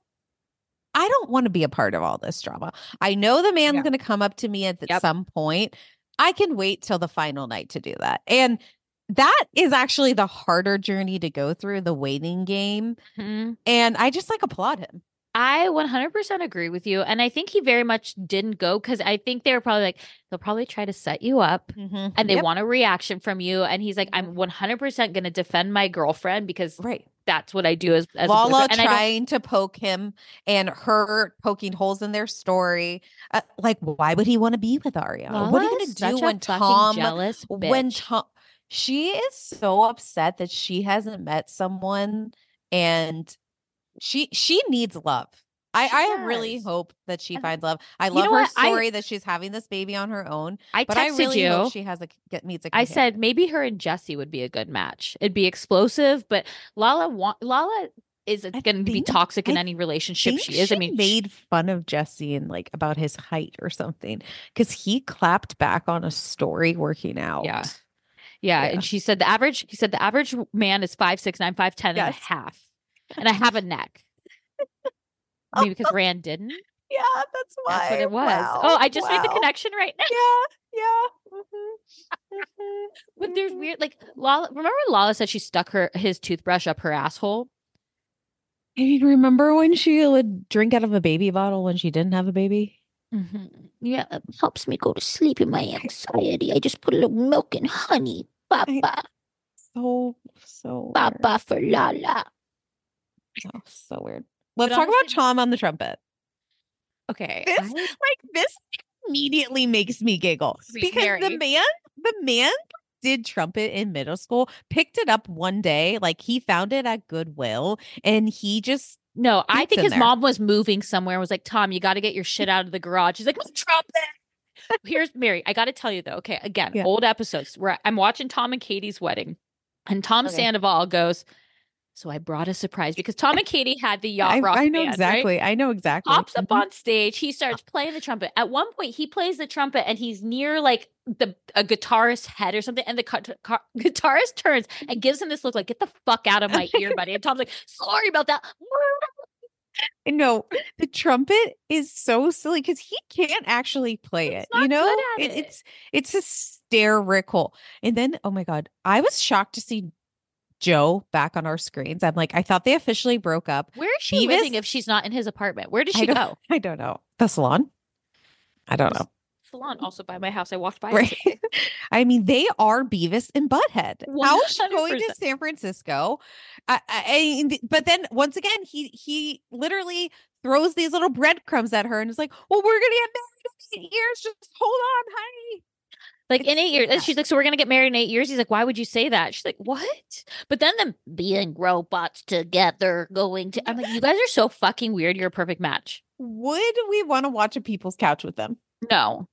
I don't want to be a part of all this drama. I know the man's Yeah. going to come up to me at Yep. some point. I can wait till the final night to do that. And that is actually the harder journey to go through, the waiting game. Mhm. And I just like applaud him. I one hundred percent agree with you. And I think he very much didn't go because I think they were probably like, they'll probably try to set you up and they Yep. want a reaction from you. And he's like, I'm one hundred percent going to defend my girlfriend because Right. that's what I do as, as a Lala boyfriend. And I don't- trying to poke him and her poking holes in their story. Uh, like, why would he want to be with Ariana? Lala what are you going is to such do a when fucking Tom, jealous when bitch. Tom, she is so upset that she hasn't met someone and she, she needs love. I, She I really does. hope that she And finds love. I you love know her what? I- story that she's having this baby on her own, I but I texted really you. hope she has a get meets a I companion. said maybe her and Jesse would be a good match. It'd be explosive, but Lala wa- Lala is I going to be think- toxic in I any relationship think she is. I mean, made fun of Jesse and like about his height or something because he clapped back on a story working out. Yeah. yeah, Yeah. and she said the average. He said the average man is five six nine five ten and a Yes. half, and I have a neck. Maybe because Rand didn't. Yeah, that's why. That's what it was. Wow. Oh, I just made the Wow. connection right now. Yeah, yeah. Mhm, mhm, But there's mhm. weird, like Lala. Remember Lala said she stuck her his toothbrush up her asshole. I mean, remember when she would drink out of a baby bottle when she didn't have a baby? Mm-hmm. Yeah, it helps me go to sleep in my anxiety. I just put a little milk and honey. Papa, So, so weird. papa for Lala. Oh, so weird. Let's But talk about honestly- Tom on the trumpet. Okay, This, I- like, this immediately makes me giggle Wait, because the Mary. man, the man did trumpet in middle school, picked it up one day, like he found it at Goodwill, and he just no, I Pete's think in his there. mom was moving somewhere and was like, Tom, you got to get your shit out of the garage. He's like, "My trumpet." Here's Mary. I got to tell you though. Okay, again, Yeah. old episodes where I'm watching Tom and Katie's wedding, and Tom Okay. Sandoval goes, "So I brought a surprise because Tom and Katie had the yacht I, rock I know band, right? exactly. I know exactly. Pops up Mhm. on stage. He starts playing the trumpet. At one point, he plays the trumpet and he's near like the a guitarist's head or something. And the gu- gu- guitarist turns and gives him this look like, "Get the fuck out of my ear, buddy." And Tom's like, "Sorry about that." I know the trumpet is so silly because he can't actually play He's it. not You know, good at it. it's it's hysterical. And then, oh my god, I was shocked to see Joe back on our screens. I'm like, I thought they officially broke up. Where is she Beavis- living if she's not in his apartment? Where does I she don't- go? I don't know. The salon? I don't know. Salon, also by my house. I walked by. it Right. today. I mean, they are Beavis and Butthead. How is she going to one hundred percent. San Francisco? I, I, I- but then once again, he he literally throws these little breadcrumbs at her and is like, "Well, we're gonna get married in eight years. Just hold on, honey." Like in It's eight years. And nuts. she's like, "So we're gonna get married in eight years?" He's like, "Why would you say that?" She's like, "What?" But then them being robots together, going to I'm like, you guys are so fucking weird. You're a perfect match. Would we want to watch a people's couch with them? No.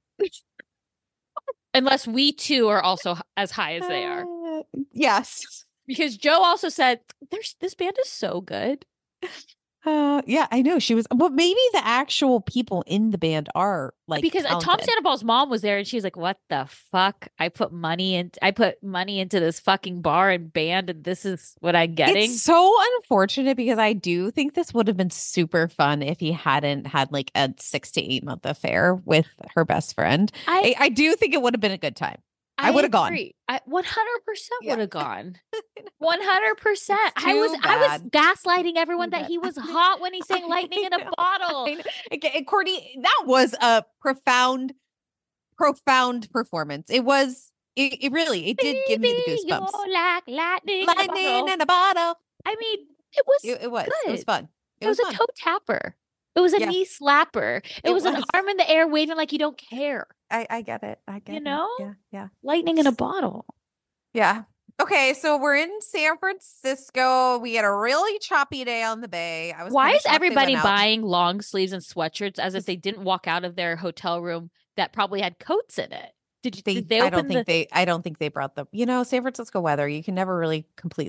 Unless we two are also h- as high as they are. Uh, yes. Because Joe also said, There's this band is so good. Uh, yeah, I know she was. But maybe the actual people in the band are like because uh, Tom talented. Sandoval's mom was there and she was like, "What the fuck? I put money in I put money into this fucking bar and band and this is what I'm getting." It's so unfortunate because I do think this would have been super fun if he hadn't had like a six to eight month affair with her best friend. I, I do think it would have been a good time. I would've gone. agree. I one hundred percent Yeah. would have gone. one hundred percent. It's I was too I was bad. gaslighting everyone Too that bad. he was hot when he sang I lightning in a know, bottle. I know. Okay, and Courtney, that was a profound, profound performance. It was. It, it really. It did give me the Baby, goosebumps. you're like lightning, in a Lightning bottle. in a bottle. I mean, it was It, it was. It was good. fun. It, was, a fun. toe tapper. It was a Yeah. knee slapper. It, It was, an was. arm in the air waving like you don't care. I, I get it. I get You it. know? Yeah. Yeah. Lightning in a bottle. Yeah. Okay, so we're in San Francisco. We had a really choppy day on the bay. I was Why kinda is shocked they everybody went out. buying long sleeves and sweatshirts as if they didn't walk out of their hotel room that probably had coats in it? Did you? They, did they I open don't think the? they. I don't think they brought the. You know, San Francisco weather. You can never really completely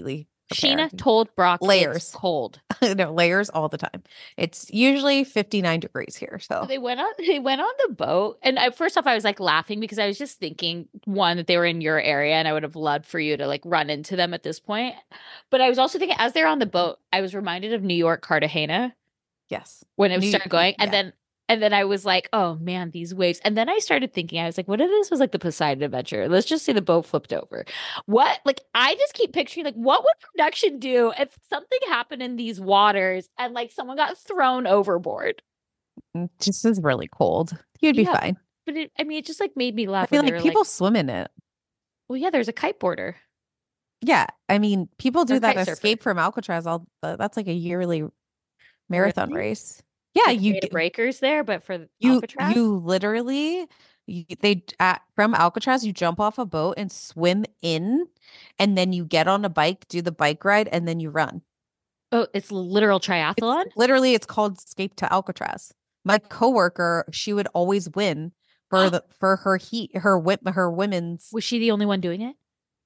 prepare. Sheena told Brock Layers. it's cold. No, layers all the time. It's usually fifty-nine degrees here. So So they went on they went on the boat. And I, first off, I was like laughing because I was just thinking, one, that they were in your area and I would have loved for you to like run into them at this point. But I was also thinking as they're on the boat, I was reminded of New York, Cartagena yes. when it New- started going. And yeah. then and then I was like, oh man, these waves. And then I started thinking, I was like, what if this was like the Poseidon Adventure? Let's just say the boat flipped over. What? Like, I just keep picturing, like, what would production do if something happened in these waters and like someone got thrown overboard? It just is really cold. You'd be Yeah, fine. But it, I mean, it just like made me I laugh. feel when they like were people like, swim in it. well, yeah, there's a kiteboarder. Yeah. I mean, people do Or that kite surfer. escape from Alcatraz. All the, that's like a yearly marathon Really? race. Yeah. Like, You Bay of d- breakers there, but for you Alcatraz? you literally you, they at, from Alcatraz you jump off a boat and swim in, and then you get on a bike, do the bike ride, and then you run. Oh, it's literal It's triathlon. literally it's called Escape to Alcatraz. My coworker, she would always win for the for her heat her whip her women's. Was she the only one doing it?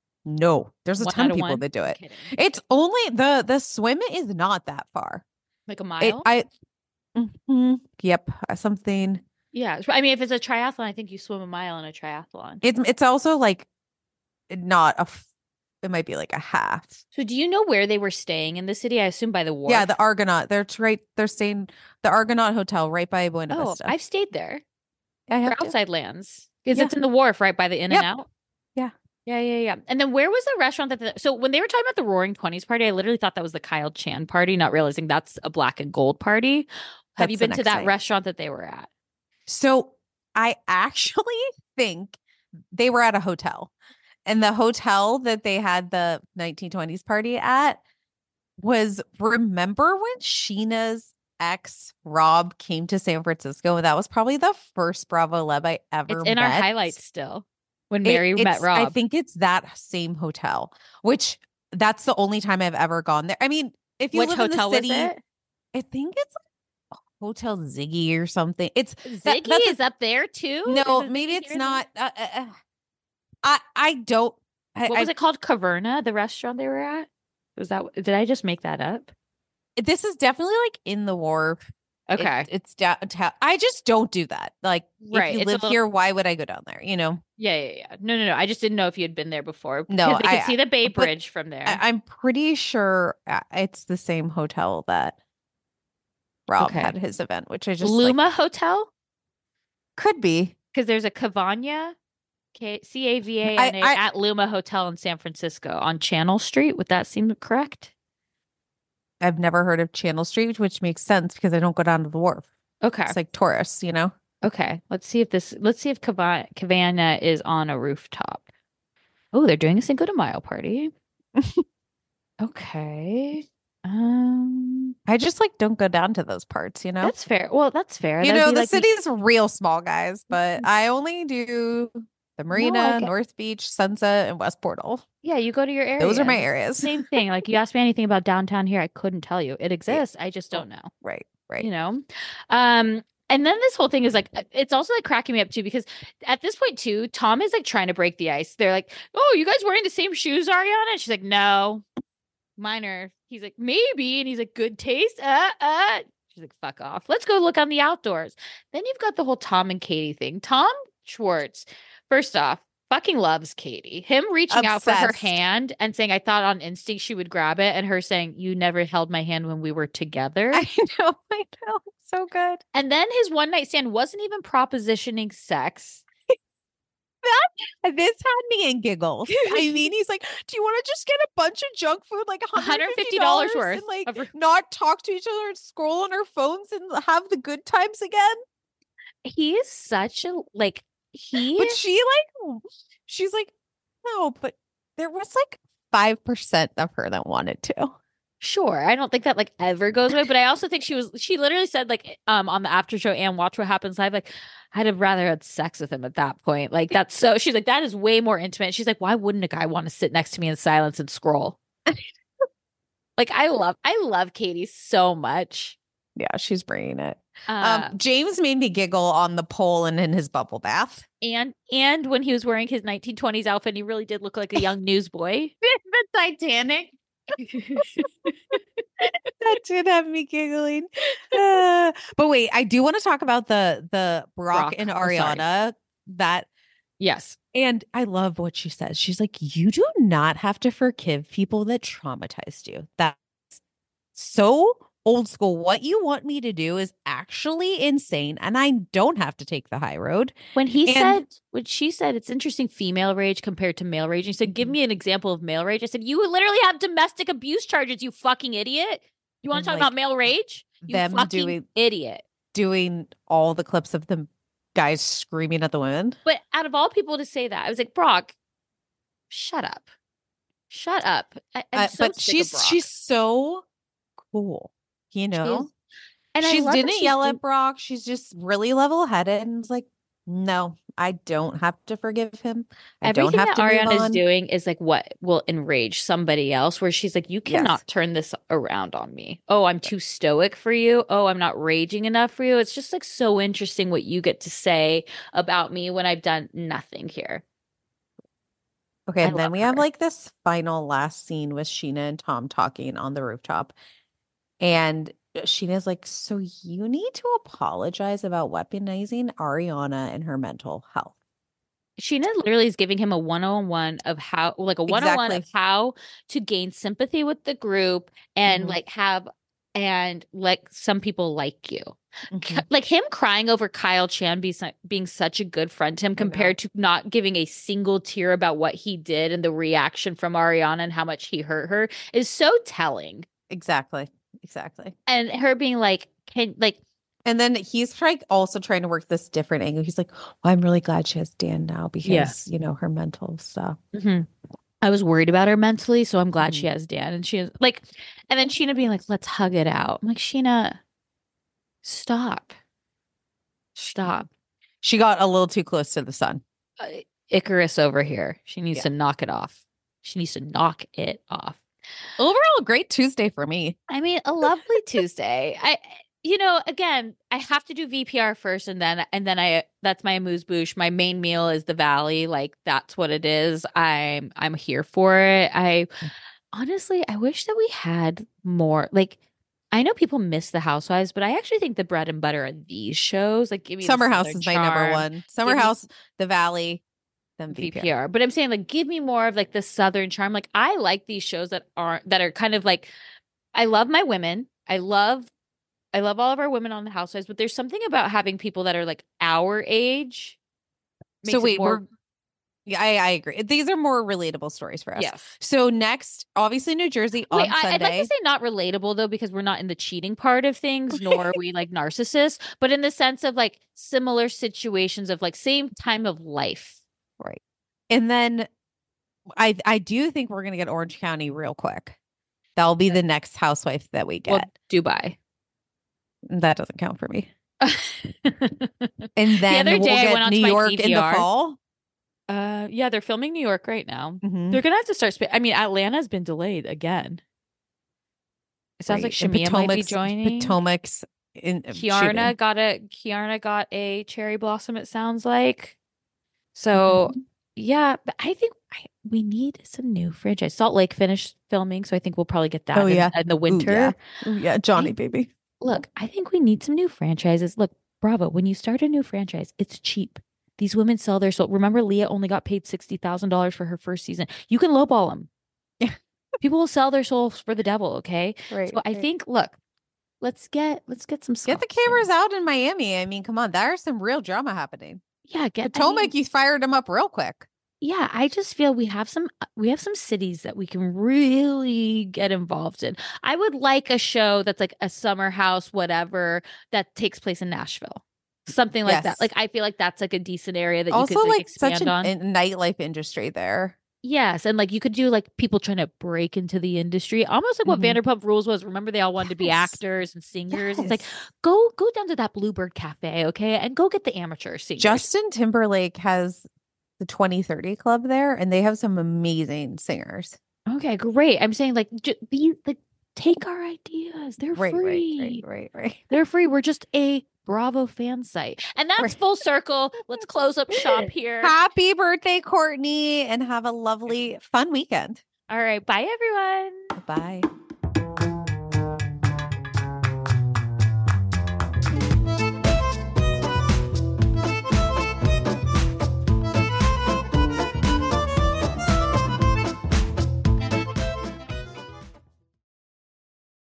No, there's a One ton out of of people one? that do it. Kidding. It's only the the swim is not that far. Like a It, mile? I mhm, yep, uh, something. Yeah. I mean, if it's a triathlon, I think you swim a mile in a triathlon. It's it's also like not a. f- It might be like a half. So do you know where they were staying in the city? I assume by the wharf. Yeah, the Argonaut. They're t- right. They're staying the Argonaut Hotel right by Buena Oh, Vista. I've stayed there I have for to. outside lands. Because Yeah. it's in the wharf right by the In Yep. and Out. Yeah. Yeah, yeah, yeah. And then where was the restaurant that the, so when they were talking about the Roaring Twenties party, I literally thought that was the Kyle Chan party, not realizing that's a black and gold party. Have That's you the been to next that night. restaurant that they were at? So I actually think they were at a hotel, and the hotel that they had the nineteen twenties party at was, remember when Sheena's ex Rob came to San Francisco? And that was probably the first Bravo Leb I ever It's in met. our highlights still. When It- Mary met it's- Rob. I think it's that same hotel, which that's the only time I've ever gone there. I mean, if you Which live hotel in the city, was it? I think it's like Hotel Ziggy or something. It's Ziggy that- that's a- is up there too? no, Is it maybe Ziggy it's here? not. Uh, uh, uh, I I don't. I, What was I- it called? Caverna, the restaurant they were at? Was that did I just make that up? This is definitely like in the wharf. It- Okay. it's downtown. I just don't do that. Like, Right, if you it's a live little- here, why would I go down there? You know, Yeah, yeah, yeah. No, no, no. I just didn't know if you had been there before. No, because they could I- see the Bay but Bridge from there. I, I'm pretty sure uh, it's the same hotel that Rob Okay. had his event, which I just like, Luma Hotel? could be. Because there's a Cavania, K- C A V A I- N A, I- at Luma Hotel in San Francisco on Channel Street. Would that seem correct? I've never heard of Channel Street, which makes sense because I don't go down to the wharf. Okay. It's like tourists, you know. Okay. Let's see if this, let's see if Cava- Cavana is on a rooftop. Oh, they're doing a Cinco de Mayo party. Okay. Um, I just like don't go down to those parts, you know. that's fair. Well, that's fair. You That'd know, be the like the- city's real small, guys, but I only do the Marina, get- North Beach, Sunset, and West Portal. Yeah, you go to your area. Those are my areas. Same thing. Like you asked me anything about downtown here, I couldn't tell you. It exists. I just don't know. Right, right. You know? Um, and then this whole thing is like uh, it's also like cracking me up too, because at this point too, Tom is like trying to break the ice. They're like, oh, you guys wearing the same shoes, Ariana? And she's like, no. Mine are. He's like, maybe. And he's like, good taste. Uh, uh. She's like, fuck off. Let's go look on the outdoors. Then you've got the whole Tom and Katie thing. Tom Schwartz, first off, fucking loves Katie. Him reaching out for her Obsessed. hand and saying, I thought on instinct she would grab it. And her saying, you never held my hand when we were together. I know, I know. It's so good. And then his one night stand wasn't even propositioning sex. This had me in giggles. I mean, he's like, do you want to just get a bunch of junk food, like one hundred fifty dollars worth and like of re- not talk to each other and scroll on our phones and have the good times again? He is such a like he But she like, she's like, no, but there was like five percent of her that wanted to. sure. I don't think that like ever goes away, but I also think she was she literally said like um on the after show and Watch What Happens Live, like I'd have rather had sex with him at that point. Like that's so she's like, that is way more intimate. She's like, why wouldn't a guy want to sit next to me in silence and scroll? Like I love I love Katie so much. Yeah, she's bringing it. Uh, Um, James made me giggle on the pole and in his bubble bath. and and when he was wearing his nineteen twenties outfit, he really did look like a young newsboy. The Titanic. That did have me giggling. Uh, but wait, I do want to talk about the the Brock, Brock. and Oh, sorry. Ariana. That Yes. and I love what she says. She's like, you do not have to forgive people that traumatized you. That's so old school. What you want me to do is actually insane, and I don't have to take the high road. When he And- said, when she said, it's interesting female rage compared to male rage. He said, Mm-hmm. give me an example of male rage. I said, you literally have domestic abuse charges, you fucking idiot. You want And, to talk like, about male rage? You them fucking doing- idiot. Doing all the clips of the guys screaming at the women. But out of all people to say that, I was like, Brock, shut up. Shut up. I, I'm Uh, so but sick she's of Brock. she's so cool, you She know. is- and I she love that didn't she's yell doing- at Brock. She's just really level headed and it's like, no, I don't have to forgive him. I Everything don't have that to move Ariana is on. doing is like what will enrage somebody else, where she's like, you cannot Yes. turn this around on me. Oh, I'm too stoic for you. Oh, I'm not raging enough for you. It's just like so interesting what you get to say about me when I've done nothing here. Okay, I and then love we have her. like this final last scene with Sheena and Tom talking on the rooftop. And Sheena's like, so you need to apologize about weaponizing Ariana and her mental health. Sheena literally is giving him a one-on-one of how, like a one-on-one of Exactly. how to gain sympathy with the group and Mhm. like have, and like some people like you. Mhm. K- Like him crying over Kyle Chan be, su- being such a good friend to him I know. compared to not giving a single tear about what he did and the reaction from Ariana and how much he hurt her is so telling. Exactly. Exactly. And her being like, can like, And then he's trying also trying to work this different angle. He's like, well, I'm really glad she has Dan now because, Yeah. you know, her mental stuff. I was worried about her mentally, so I'm glad she Mhm. has Dan. And she is like, and then Sheena being like, let's hug it out. I'm like, Sheena, stop. Stop. She got a little too close to the sun. Uh, Icarus over here. She needs Yeah. to knock it off. She needs to knock it off. Overall, a great Tuesday for me. I mean, a lovely Tuesday. I, you know, again, I have to do V P R first, and then, and then I, that's my amuse bouche. My main meal is the Valley. Like that's what it is. I'm, I'm here for it. I, honestly, I wish that we had more. Like, I know people miss the Housewives, but I actually think the bread and butter are these shows. Like, give me the Summer House Southern is my number Charm, one. Summer give me House, The Valley, then V P R. V P R. But I'm saying like give me more of like the Southern charm. Like I like these shows that aren't that are kind of like I love my women. I love I love all of our women on the Housewives, but there's something about having people that are like our age. So makes it wait, more- we're yeah, I, I agree. These are more relatable stories for us. yes. So next, obviously New Jersey Wait, on I, Sunday. I'd like to say not relatable though, because we're not in the cheating part of things, nor are we like narcissists, but in the sense of like similar situations of like same time of life. Right. And then I I do think we're gonna get Orange County real quick. That'll be the next housewife that we get. Well, Dubai. That doesn't count for me. the And then other we'll day I get went onto New my York in the D V R. fall. Uh, yeah, they're filming New York right now. Mhm. They're gonna have to start. Sp- I mean, Atlanta's been delayed again. It sounds Right. like And Shamia might be Potomac's- joining. Potomac's in Kiarna shooting. got a Kiarna got a cherry blossom. It sounds like. So Mm-hmm. yeah, but I think I, we need some new franchise. Salt Lake finished filming, so I think we'll probably get that Oh, in, yeah. in the Ooh, winter. yeah. Ooh, yeah, Johnny I- baby. Look, I think we need some new franchises. Look, Bravo, when you start a new franchise, it's cheap. These women sell their soul. Remember, Leah only got paid sixty thousand dollars for her first season. You can lowball them. Yeah. People will sell their souls for the devil, okay? Right. So I right. think, look, let's get let's get some Get the sauce here. cameras out in Miami. I mean, come on, there's some real drama happening. Yeah, get I Potomac, mean, you fired him up real quick. yeah, I just feel we have some we have some cities that we can really get involved in. I would like a show that's like a summer house, whatever, that takes place in Nashville. Something like that. Yes. Like I feel like that's like a decent area that you Also, could like, like such expand a on. in- nightlife industry there. Yes, and like you could do like people trying to break into the industry, almost like what Mhm. Vanderpump Rules was. Remember, they all wanted to be Yes. actors and singers. It's like Yes. go go down to that Bluebird Cafe, okay, and go get the amateur singers. Justin Timberlake has the twenty thirty Club there, and they have some amazing singers. Okay, great. I'm saying like j- these like take our ideas. They're Right, free. right, right, right, right. They're free. We're just a Bravo fan site, and that's Right. full circle. Let's close up shop here. Happy birthday, Courtney, and have a lovely, fun weekend. All right. Bye, everyone. Bye.